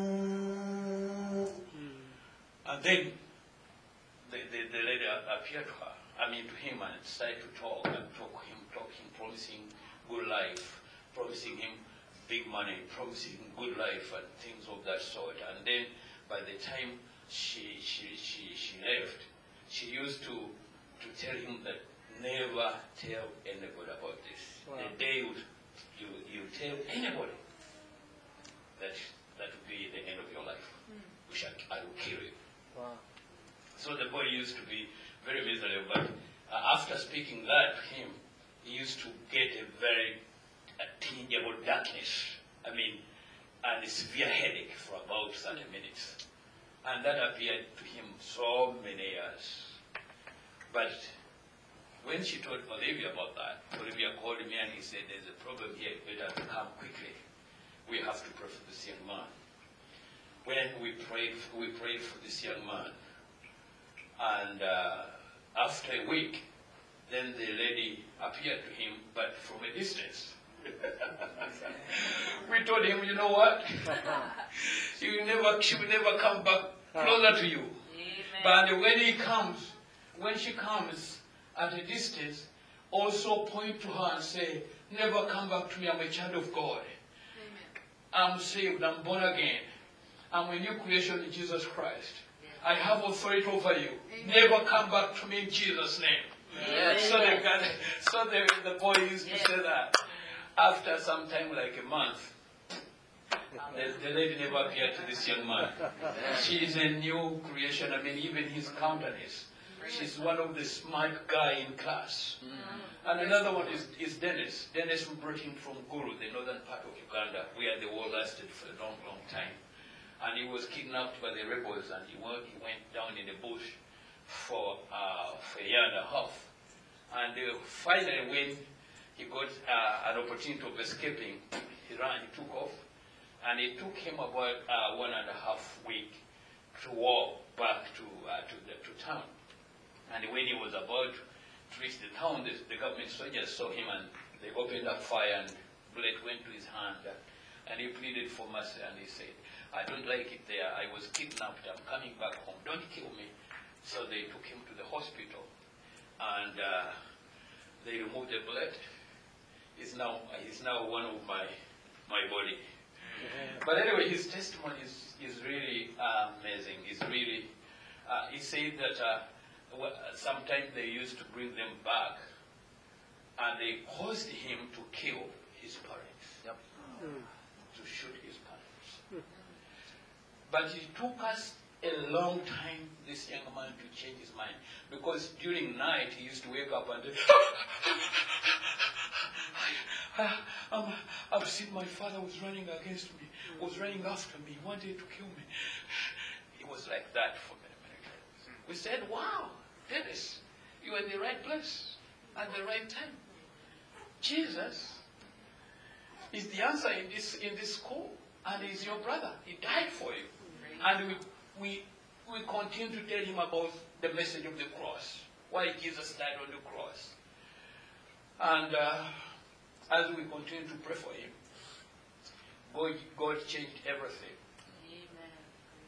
Ooh. And then the, the, the lady appeared to her, I mean to him, and started to talk and talk him, talk him, promising good life, promising him big money, promising good life and things of that sort. And then by the time she she she, she left, she used to to tell him that never tell anybody about this. Wow. The day you you you tell anybody, that that will be the end of your life. We shall, I will kill you. Wow. So the boy used to be very miserable, but uh, after speaking that to him, he used to get a very a tangible darkness. I mean, and a severe headache for about thirty minutes. And that appeared to him so many years. But when she told Olivia about that, Olivia called me and he said, "There's a problem here, you better come quickly. We have to pray for this young man." When we prayed, we prayed for this young man. And uh, after a week, then the lady appeared to him, but from a distance. We told him, "You know what? She will never, she will never come back closer to you." Amen. But when he comes, when she comes at a distance, also point to her and say, "Never come back to me. I'm a child of God. I'm saved. I'm born again. I'm a new creation in Jesus Christ. I have authority over you. Never come back to me in Jesus' name." Amen. So, the, guy- so the, the boy used to say that. After some time, like a month, the, the lady never appeared to this young man. She is a new creation. I mean, even his countenance. She's one of the smart guy in class. And another one is, is Dennis. Dennis, we brought him from Guru, the northern part of Uganda, where the war lasted for a long, long time. And he was kidnapped by the rebels, and he went, he went down in the bush for, uh, for a year and a half. And uh, finally, when he got uh, an opportunity of escaping, he ran, he took off. And it took him about uh, one and a half week to walk back to, uh, to, the, to town. And when he was about to reach the town, the, the government soldiers saw him and they opened up fire and bullet went to his hand. And, and he pleaded for mercy and he said, "I don't like it there. I was kidnapped. I'm coming back home. Don't kill me." So they took him to the hospital and uh, they removed the bullet. He's now, he's now one of my, my body. But anyway, his testimony is, is really uh, amazing. It's really, uh, he said that uh, well, sometimes they used to bring them back and they caused him to kill his parents, Yep. to shoot his parents. But he took us a long time, this young man, to change his mind. Because during night, he used to wake up and I, um, I've seen my father was running against me, was running after me, he wanted to kill me. He was like that for many, many times. We said, wow, Dennis, you are in the right place at the right time. Jesus is the answer in this in this school, and he's your brother. He died for you. And we we we continue to tell him about the message of the cross, why Jesus died on the cross. And uh, as we continue to pray for him, God, God changed everything. Amen.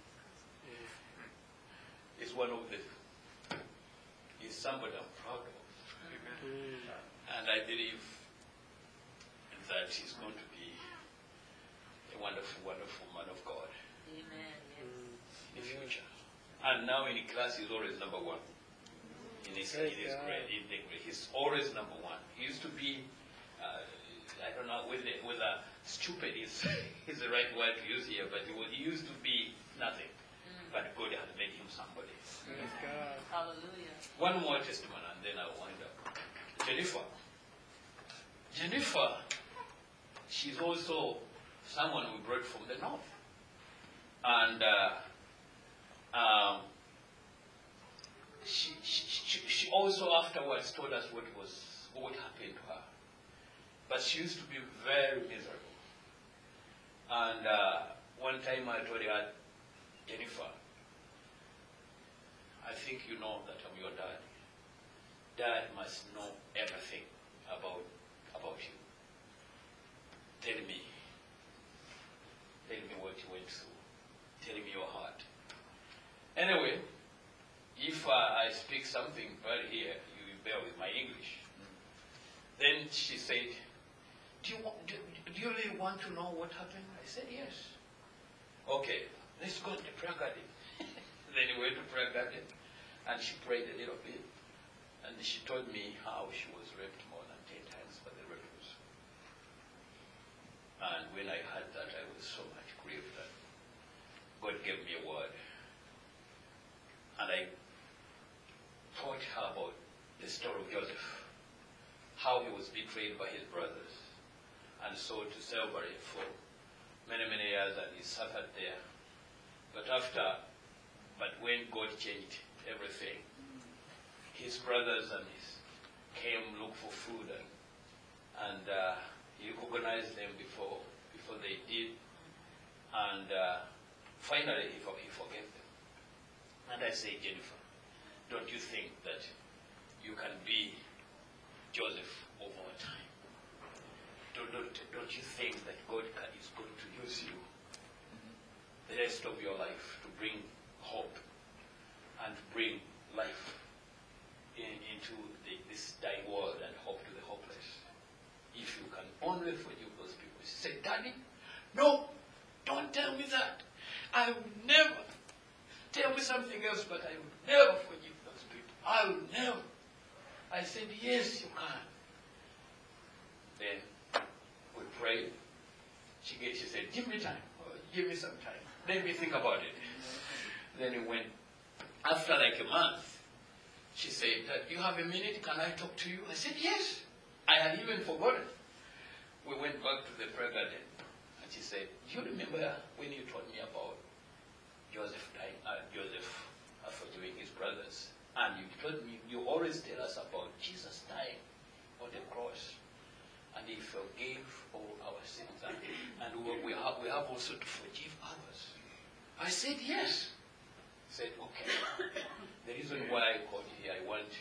He's one of the, he's somebody I'm proud of. And I believe that he's going to be a wonderful, wonderful man of God Amen. Yes. in the future. And now in the class, he's always number one. In his, in his grade, in the grade, he's always number one. He used to be, uh, I don't know whether, whether stupid is, is the right word to use here, but he, was, he used to be nothing. Mm. But God has made him somebody. Praise God. Hallelujah. One more testimony, and then I'll wind up. Jennifer. Jennifer, she's also someone we brought from the north. And uh, um, she, she, she also afterwards told us what was what happened to her. But she used to be very miserable. And uh, one time I told her, Jennifer, I think you know that I'm your dad. Dad must know everything about about you. Tell me. Tell me what you went through. Tell me your heart. Anyway, if uh, I speak something bad here, you will bear with my English. Then she said, do you, want, do, do you really want to know what happened? I said, yes. Okay, let's go to the prayer garden. Then we went to prayer garden, and she prayed a little bit. And she told me how she was raped more than ten times by the relatives. And when I heard that, I was so much grieved that God gave me a word. And I taught her about the story of Joseph, how he was betrayed by his brothers and sold to slavery for many, many years, and he suffered there. But after, but when God changed everything, his brothers and his came look for food, and, and uh, he recognized them before before they did, and uh, finally he, for, he forgave them. And I say, Jennifer, don't you think that you can be Joseph over time? Don't, don't, don't you think that God can, is going to use you the rest of your life to bring hope and to bring life In, into the, this dying world and hope to the hopeless? If you can only forgive those people. She said, Daddy, no, don't tell me that. I will never. Tell me something else, but I will never forgive those people. I will never. I said, yes, you can. Then we prayed. She, gave, she said, give me time. Oh, give me some time. Let me think about it. Then we went. After like a month, she said, that you have a minute, can I talk to you? I said, yes. I had even forgotten. We went back to the prayer garden, and she said, do you remember when you told me about Joseph dying, uh, Joseph uh, forgiving his brothers? And you told me, you always tell us about Jesus dying on the cross, and he forgave all our sins, and, and we, have, we have also to forgive others. I said, yes. Said, okay. The reason why I called you here, I want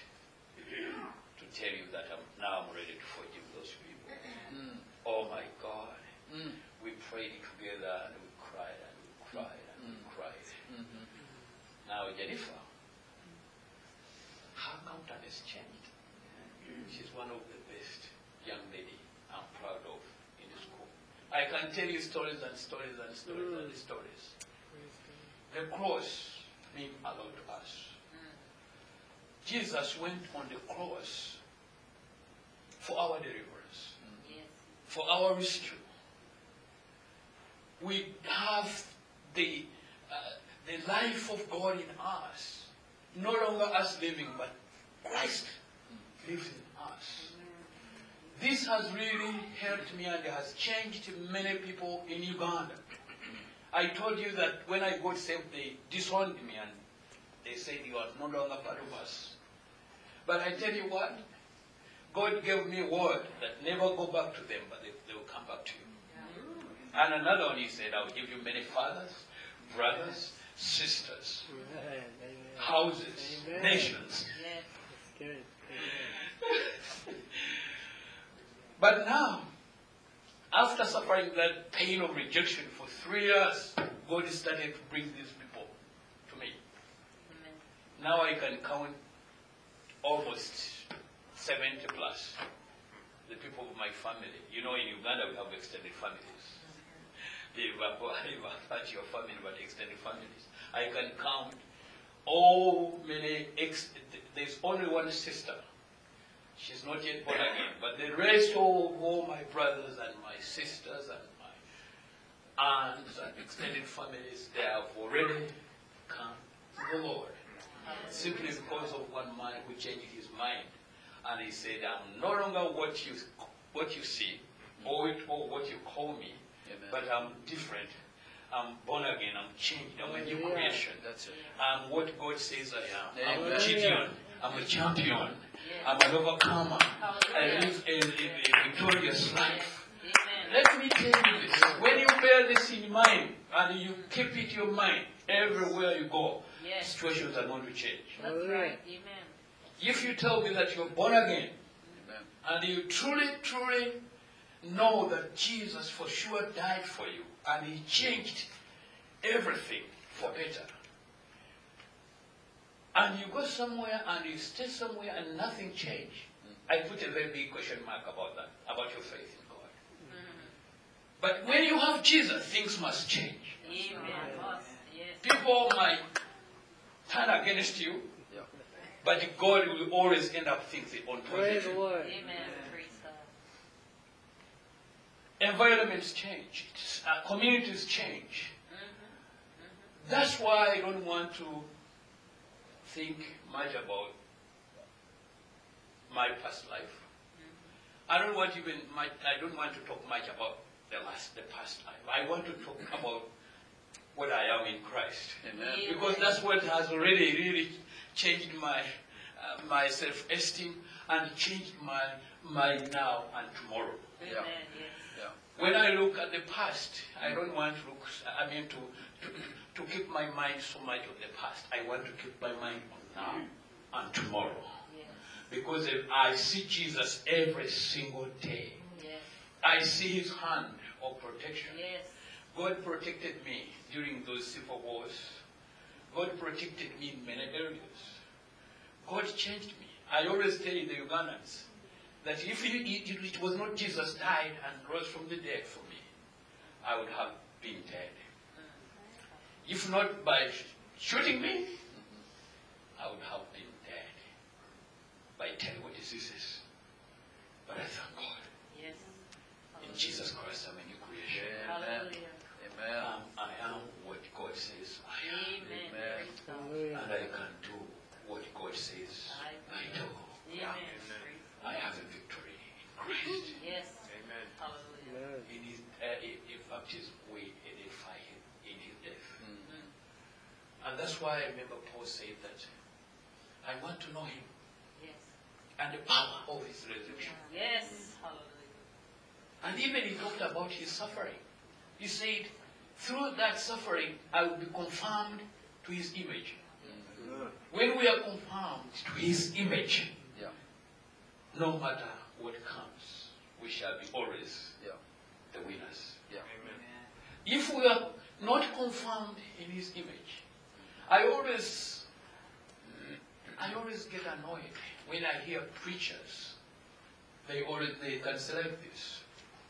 to tell you that I'm, now I'm ready to forgive those people. Mm. Oh my God. Mm. We prayed together and we cried and we cried and mm. we cried. Mm-hmm. Now Jennifer, her countenance changed. She's one of the best young lady I'm proud of in the school. I can tell you stories and stories and stories mm. and stories. The cross mean a lot to us. Mm. Jesus went on the cross for our deliverance, mm. yes. for our rescue. We have the uh, the life of God in us. No longer us living, but Christ lives in us. This has really helped me and has changed many people in Uganda. I told you that when I got saved, they disowned me and they said you are no longer part of us. But I tell you what, God gave me a word that never go back to them, but they, they will come back to you. And another one, he said, I will give you many fathers, brothers, sisters, Amen. Amen. houses, Amen. nations. Yes. That's good. Amen. But now, after suffering that pain of rejection for three years, God started to bring these people to me. Amen. Now I can count almost seventy plus the people of my family. You know, in Uganda we have extended families. They were part your family, but extended families. I can count all many ex. There's only one sister. She's not yet born again, but the rest of all my brothers and my sisters and my aunts and extended families, they have already come to the Lord. Simply because of one man who changed his mind. And he said, I'm no longer what you what you see, or, it, or what you call me, Amen. but I'm different. I'm born again, I'm changed, I'm a new Hallelujah. creation. That's it. I'm what God says I am. I'm Amen. a Gideon, I'm a champion, Yes. I'm an overcomer. I Hallelujah. live a, a, a victorious life. Amen. Let me tell you this. When you bear this in mind and you keep it in your mind everywhere you go, Yes. situations are going to change. That's Hallelujah. right. Amen. If you tell me that you're born again Amen. and you truly, truly know that Jesus for sure died for you and he changed everything for better, and you go somewhere and you stay somewhere and nothing changed, I put a very big question mark about that, about your faith in God. But when you have Jesus, things must change. Amen. Us. Yes. People might turn against you, Yeah. but God will always end up things on Praise the positive. Lord. Amen. Praise God. Environments change, uh, communities change. Mm-hmm. That's why I don't want to think much about my past life. I don't want even much, I don't want to talk much about the last, the past life. I want to talk about what I am in Christ, Amen. because that's what has really, really changed my uh, my self-esteem and changed my my now and tomorrow. Amen. Yeah. Yes. Yeah. When I look at the past, I don't want to look, I mean to, to, to keep my mind so much on the past. I want to keep my mind on now and tomorrow. Yes. Because if I see Jesus every single day. Yes. I see his hand of protection. Yes. God protected me during those civil wars. God protected me in many areas. God changed me. I always tell the Ugandans that if it, it, it was not Jesus died and rose from the dead for me, I would have been dead. If not by sh- shooting me, I would have been dead by terrible diseases. But I thank God. Yes. In Jesus Christ, I'm a new creation. Amen. Hallelujah. Amen. Um, I am what God says I am. Amen. Amen. Praise God. Hallelujah. And I can do what God says I do. Amen. Praise I have a victory in Christ. Yes. Amen. Hallelujah. Amen. In his, uh, in in baptism, we edify him in his death. Mm. And that's why I remember Paul said that I want to know him Yes. and the power of his resurrection. Yes. Hallelujah. And even he talked about his suffering. He said, through that suffering, I will be conformed to his image. When we are conformed to his image, Yeah. no matter what comes, we shall be always Yeah. the winners. Yeah. Amen. If we are not conformed in his image, I always, I always get annoyed when I hear preachers. They always they can say like this,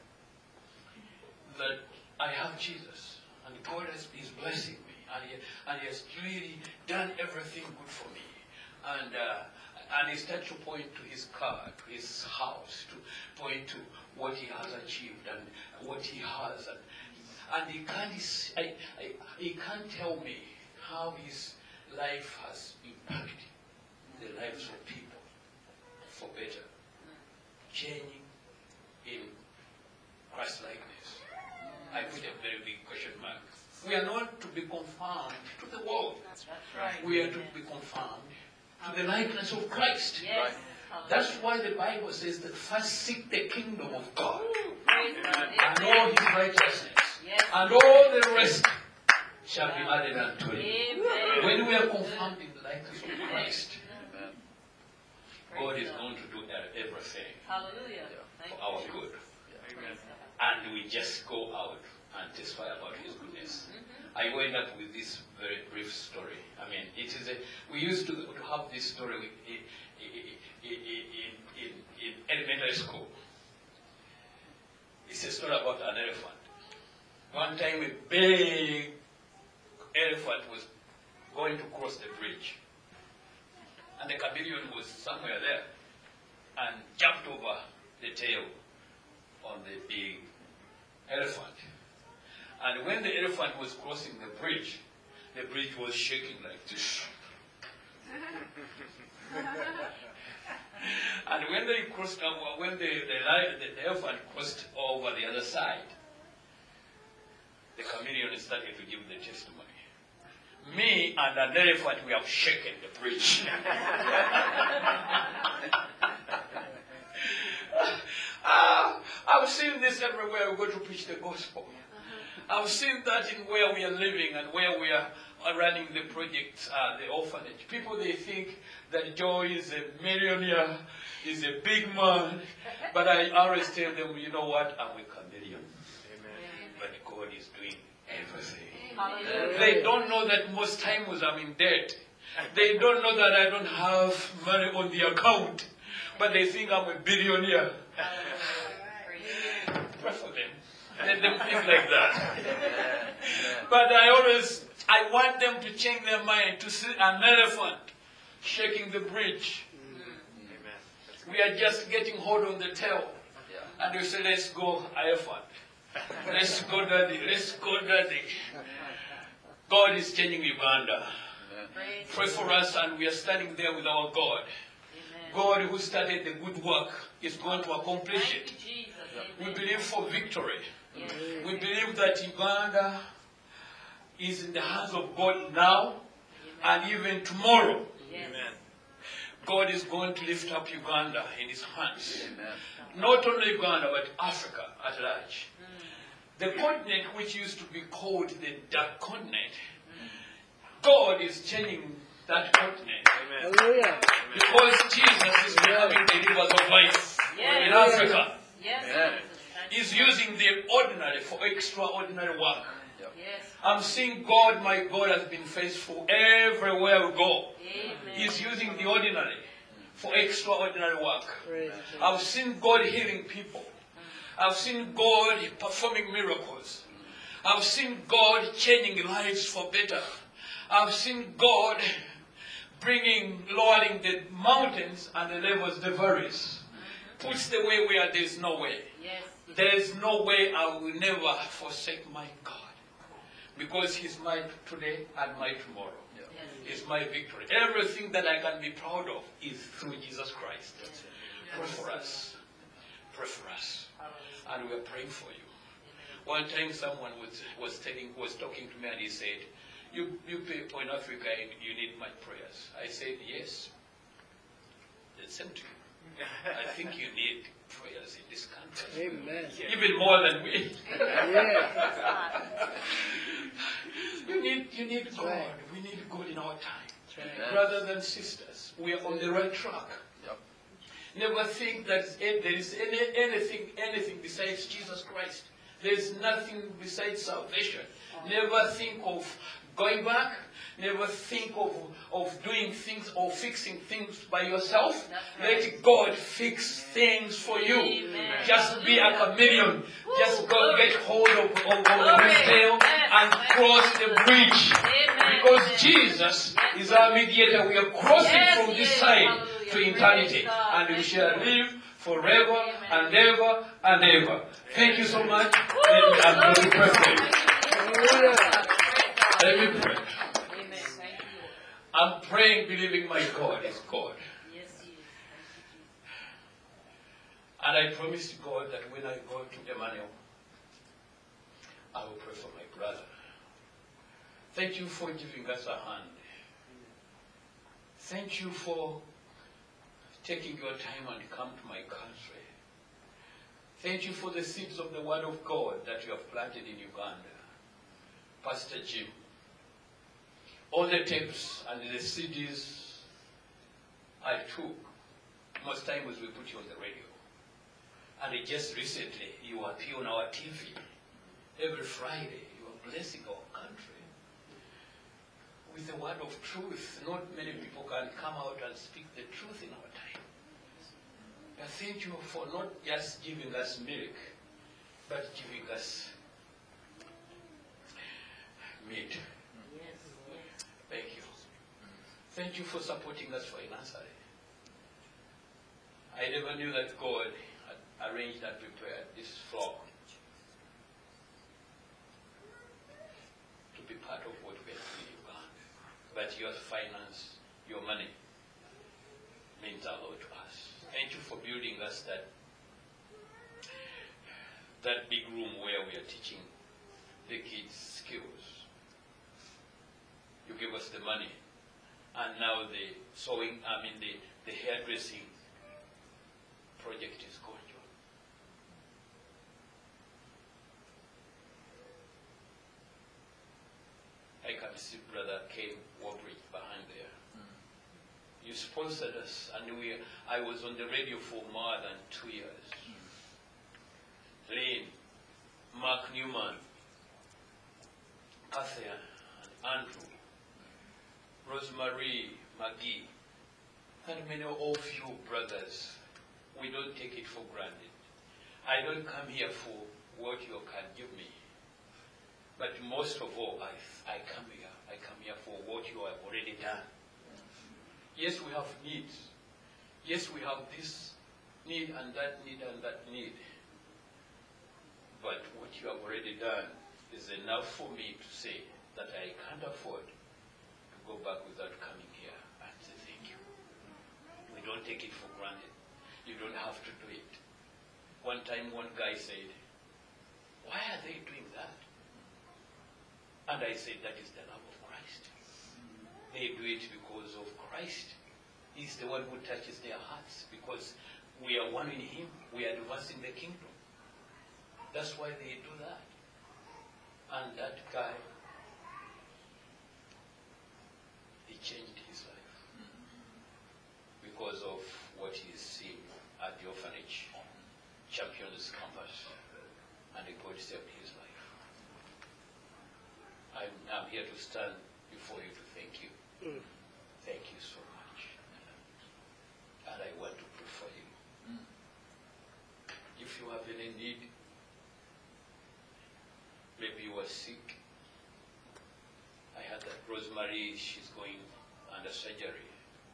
that I have Jesus and God has, is blessing me and he, and he has really done everything good for me, and uh, and he starts to point to his car, to his house, to point to what he has achieved and what he has, and and he can't I, I, he can't tell me how his life has impacted the lives of people for better, changing in Christ-likeness. I put a very big question mark. We are not to be conformed to the world. That's right. We are to be conformed to the likeness of Christ. Yes. That's why the Bible says that first seek the kingdom of God Praise God. and all his righteousness, Yes. and all the rest shall be added unto you. Amen. When we are conformed in the likeness of Christ, Amen. God is going to do everything Hallelujah. Thank for our you. good. Praise God. And we just go out and testify about his goodness. I went up with this very brief story. I mean, it is a, we used to, to have this story in, in, in, in, in elementary school. It's a story about an elephant. One time a big elephant was going to cross the bridge. And the chameleon was somewhere there and jumped over the tail on the big elephant. And when the elephant was crossing the bridge, the bridge was shaking like this. And when they crossed, uh, when the, the, the, the elephant crossed over the other side, the chameleon started to give the testimony. Me and an elephant, we have shaken the bridge. ah, I've seen this everywhere we go to preach the gospel. I've seen that in where we are living and where we are running the project, uh, the orphanage. People, they think that Joe is a millionaire, is a big man, but I always tell them, you know what, I'm a chameleon. Amen. But God is doing everything. Hallelujah. They don't know that most times I'm in debt. They don't know that I don't have money on the account, but they think I'm a billionaire. Pray for them. Let them think like that. But I always, I want them to change their mind to see an elephant shaking the bridge. Mm. We are just getting hold on the tail. Yeah. And we say, let's go, elephant. Let's go, daddy. Let's go, daddy. God is changing Uganda. Amen. Pray for us, and we are standing there with our God. Amen. God who started the good work is going to accomplish it. We believe for victory. Yes. We believe that Uganda is in the hands of God now. Amen. And even tomorrow. Yes. Amen. God is going to lift up Uganda in his hands. Amen. Not only Uganda, but Africa at large. Mm. The continent which used to be called the Dark Continent, mm. God is changing that continent. Amen. Hallelujah. Because Jesus is becoming the rivers of life yes. in Africa. Yes. Yes. He's using the ordinary for extraordinary work. Yep. Yes. I'm seeing God, my God, has been faithful everywhere we go. Amen. He's using the ordinary for extraordinary work. Praise I've seen God healing people. I've seen God performing miracles. I've seen God changing lives for better. I've seen God bringing, lowering the mountains and the levels the valleys. Puts the way where there is no way. Yes. There is no way I will never forsake my God. Because he's my today and my tomorrow. Yeah. Yes. He's my victory. Everything that I can be proud of is through Jesus Christ. Yes. Pray for us. Pray for us. And we are praying for you. One time someone was, was, telling, was talking to me and he said, you, you people in Africa, you need my prayers. I said, yes. Listen to you. I think you need prayers in this country. Amen. Even more than we. Yeah. you need you need God. Right. We need God in our time. Right. Brothers and sisters, we are on the right track. Yep. Never think that there is any, anything anything besides Jesus Christ. There is nothing besides salvation. Never think of going back. Never think of, of doing things or fixing things by yourself. Right. Let God fix things for you. Amen. Just be a chameleon. Just go get hold of, of, of the tail and cross the bridge. Amen. Because Jesus is our mediator. We are crossing yes, from this side Hallelujah. To eternity. And we shall live forever Amen. And ever and ever. Thank you so much. Let me pray for you. Let me pray. I'm praying, believing my God is God. Yes, He is. Thank you, Jesus. And I promised God that when I go to Emmanuel, I will pray for my brother. Thank you for giving us a hand. Thank you for taking your time and come to my country. Thank you for the seeds of the Word of God that you have planted in Uganda. Pastor Jim, all the tapes and the C Ds I took, most times we put you on the radio. And just recently, you appear on our T V. Every Friday, you are blessing our country with the word of truth. Not many people can come out and speak the truth in our time. I thank you for not just giving us milk, but giving us meat. Yes, yes. Thank you. Thank you for supporting us financially. I never knew that God had arranged and prepared this flock to be part of what we are doing in Uganda. But your finance, your money, means a lot to us. Thank you for building us that, that big room where we are teaching the kids skills. You give us the money, and now the sewing, I mean the, the hairdressing project is going on. I can see Brother Kane Warbridge behind there. You sponsored us, and we, I was on the radio for more than two years. Lynn, Mark Newman, Arthur, and Andrew, Rosemary, McGee, and many of you brothers. We don't take it for granted. I don't come here for what you can give me. But most of all, I, I come here. I come here for what you have already done. Yes, we have needs. Yes, we have this need and that need and that need. But what you have already done is enough for me to say that I can't afford to go back without coming here and say thank you. We don't take it for granted. You don't have to do it. One time one guy said, why are they doing that? And I said, that is the love of Christ. They do it because of Christ. He's the one who touches their hearts, because we are one in Him. We are advancing the kingdom. That's why they do that. And that guy, he changed his life because of what he's seen at the orphanage, Champions Campus, and God saved his life. I'm, I'm here to stand before you to thank you. Mm. Thank you so much. And I want to pray for you. Mm. If you have any need, maybe you are sick. I heard that Rosemary, she's going under surgery.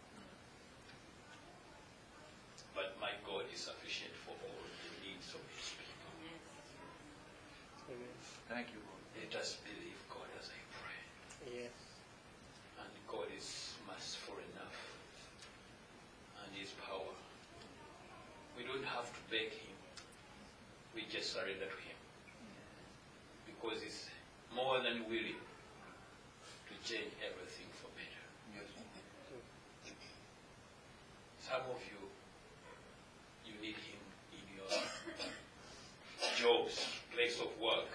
But my God is sufficient for all the needs of His people. Amen. Thank you, Lord. Let us believe God as I pray. Yes. And God is merciful enough, and His power. We don't have to beg Him. We just surrender to Him. Because He's more than willing to change everything for better. Yes. Some of you, you need Him in your jobs, place of work.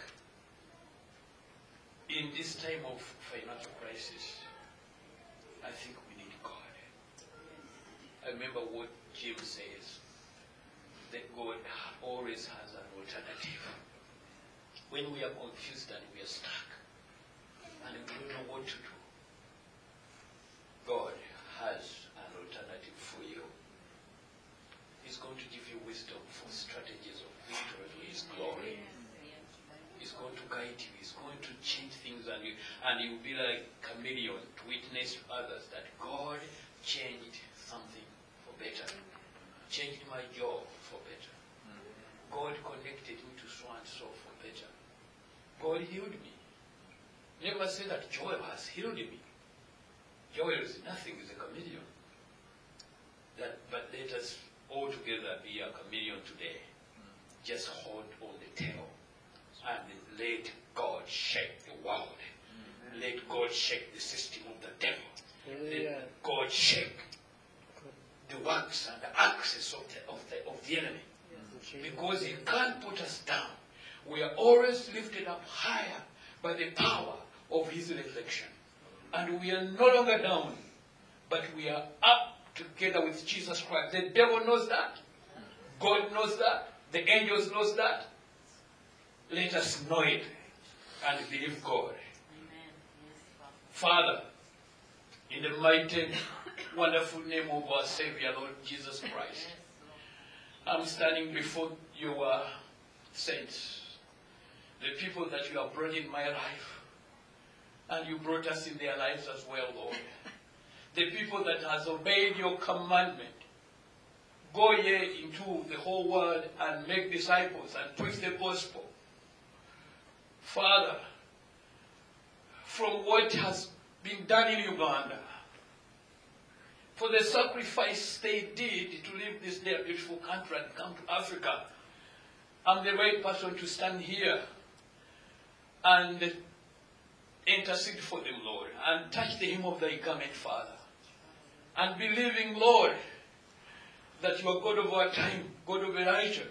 In this time of financial crisis, I think we need God. I remember what Jim says, that God always has an alternative. When we are confused and we are stuck, and we don't know what to do, God has an alternative for you. He's going to give you wisdom for strategies of victory for His glory. He's going to guide you. He's going to change things, and you, and you'll be like a chameleon to witness to others that God changed something for better. Changed my job for better. God connected me to so and so for better. God healed me. Never say that Joel has healed me. Joel is nothing, is a chameleon. That, but let us all together be a chameleon today. Just hold on the tail and let God shake the world. Let God shake the system of the devil. Let God shake the works and the access of the, of the, of the enemy. Because he can't put us down. We are always lifted up higher by the power of his resurrection. And we are no longer down, but we are up together with Jesus Christ. The devil knows that. God knows that. The angels knows that. Let us know it and believe God. Amen. Yes, Father, in the mighty, wonderful name of our Savior, Lord Jesus Christ, I'm standing before your saints, the people that you have brought in my life, and you brought us in their lives as well, Lord. The people that has obeyed your commandment, go ye into the whole world and make disciples and preach the gospel. Father, from what has been done in Uganda, for the sacrifice they did to leave this their beautiful country and come to Africa, I'm the right person to stand here and intercede for them, Lord, and touch the hem of thy garment, Father. And believing, Lord, that you are God of our time, God of Elijah,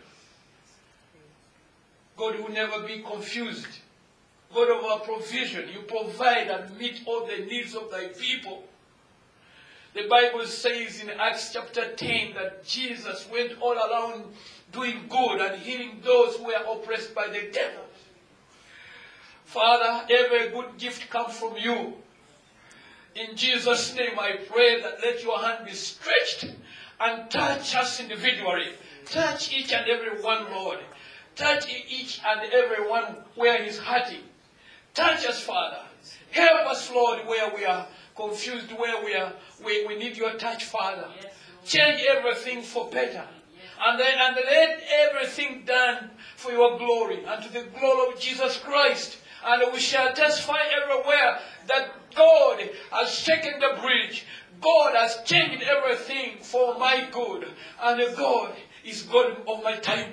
God who never be confused, God of our provision. You provide and meet all the needs of thy people. The Bible says in Acts chapter ten that Jesus went all around doing good and healing those who were oppressed by the devil. Father, every good gift comes from you. In Jesus' name I pray that let your hand be stretched and touch us individually. Touch each and every one, Lord. Touch each and every one where he's hurting. Touch us, Father. Help us, Lord, where we are confused, where we are, we, we need your touch, Father. Change everything for better. And then and let everything done for your glory and to the glory of Jesus Christ. And we shall testify everywhere that God has shaken the bridge. God has changed everything for my good. And God is God of my time.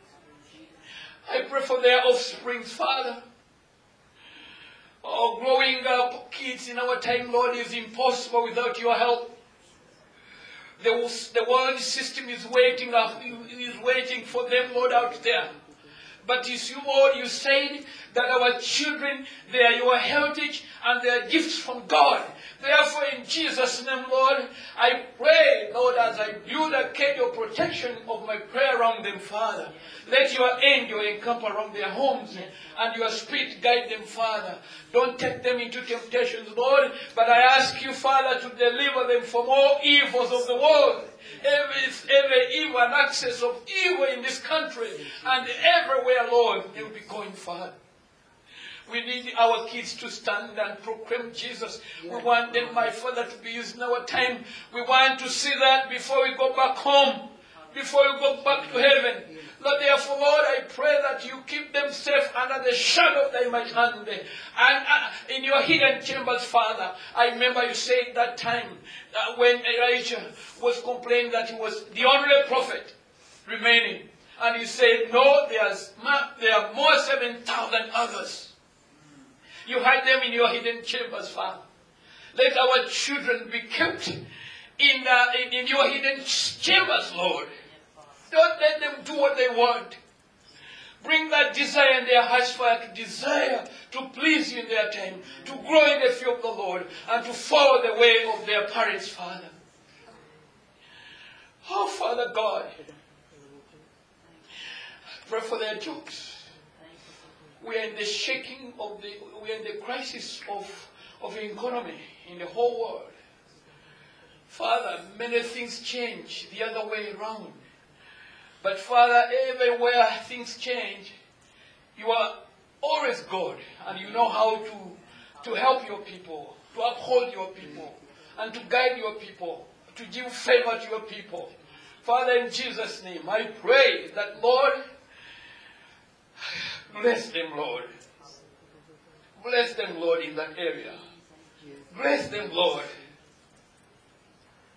I pray for their offspring, Father. Oh, growing up kids in our time, Lord, is impossible without your help. The, the world system is waiting, is waiting for them, Lord, out there. But it's you, Lord, you said that our children, they are your heritage and they are gifts from God. Therefore, in Jesus' name, Lord, I pray, Lord, as I build a cage of protection of my prayer around them, Father, let your angel encamp around their homes and your spirit guide them, Father. Don't take them into temptations, Lord, but I ask you, Father, to deliver them from all evils of the world. Every, every evil and access of evil in this country and everywhere, Lord, they will be going, Father. We need our kids to stand and proclaim Jesus. We want them, my Father, to be used in our time. We want to see that before we go back home, before we go back to heaven. Lord, therefore, Lord, I pray that you keep them safe under the shadow of thy mighty hand. And uh, in your hidden chambers, Father, I remember you said that time uh, when Elijah was complaining that he was the only prophet remaining. And he said, no, there's, there are more seven thousand others. You hide them in your hidden chambers, Father. Let our children be kept in, uh, in, in your hidden chambers, Lord. Don't let them do what they want. Bring that desire in their hearts, Father, to desire to please you in their time, to grow in the fear of the Lord, and to follow the way of their parents, Father. Oh, Father God, pray for their jobs. We are in the shaking of the, we are in the crisis of, of the economy in the whole world. Father, many things change the other way around. But Father, everywhere things change, you are always God, and you know how to, to help your people, to uphold your people, and to guide your people, to give favor to your people. Father, in Jesus' name, I pray that, Lord, bless them, Lord. Bless them, Lord, in that area. Bless them, Lord.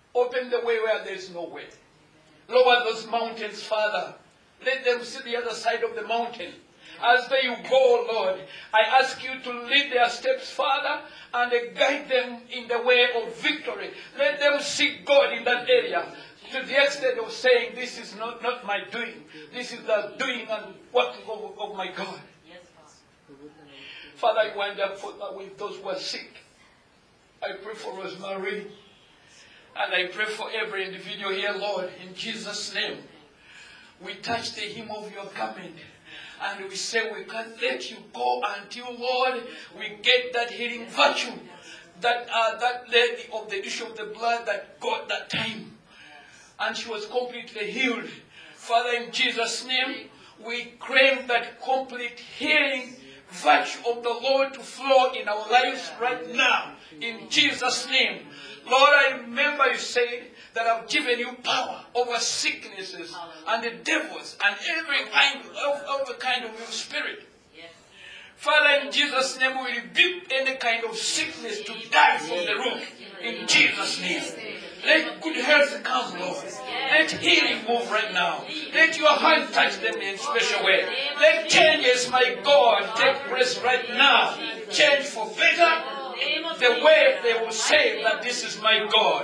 Open the way where there is no way. Lower those mountains, Father. Let them see the other side of the mountain. As they go, Lord, I ask you to lead their steps, Father, and guide them in the way of victory. Let them seek God in that area, to the extent of saying, this is not, not my doing. This is the doing and working of, of my God. Yes, Father, I wind up with those who are sick. I pray for Rosemary. And I pray for every individual here, Lord, in Jesus' name. We touch the hem of your garment. And we say we can't let you go until, Lord, we get that healing virtue. That uh, that lady of the issue of the blood that got that time. And she was completely healed. Father, in Jesus' name, we claim that complete healing virtue of the Lord to flow in our lives right now. In Jesus' name. Lord, I remember you said that I've given you power over sicknesses and the devils and every kind of, every kind of evil spirit. Father, in Jesus' name, we rebuke any kind of sickness to die from the root. In Jesus' name. Let good health come, Lord. Let healing move right now. Let your hand touch them in a special way. Let changes, my God, take place right now. Change for better. The way they will say that this is my God.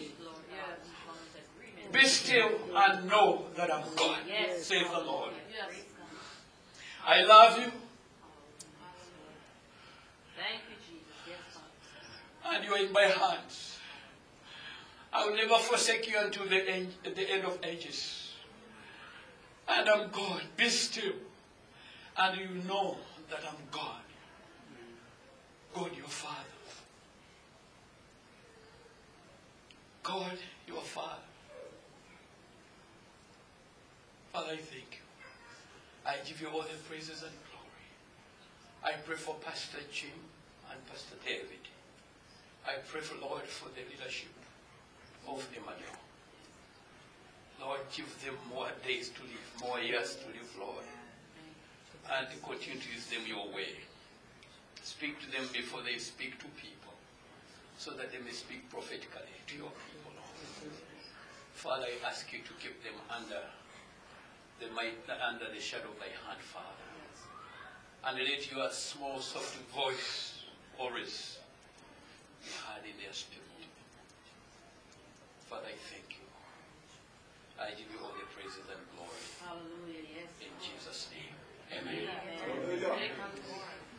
Be still and know that I'm God, says the Lord. I love you. Thank you, Jesus. Yes, Father. And you are in my hands. I will never forsake you until the end, the end of ages. And I'm God. Be still. And you know that I'm God. God, your Father. God, your Father. Father, I thank you. I give you all the praises and glory. I pray for Pastor Jim and Pastor David. I pray for, Lord, for the leadership of Emmanuel. Lord, give them more days to live, more years to live, Lord. And continue to use them your way. Speak to them before they speak to people, so that they may speak prophetically to your people, Lord. Father, I ask you to keep them under the might, under the shadow of thy hand, Father. And let your small, soft voice always be heard in their spirit. Father, I thank you. I give you all the praises and glory. Hallelujah. Yes. In Jesus' name. Amen. Amen.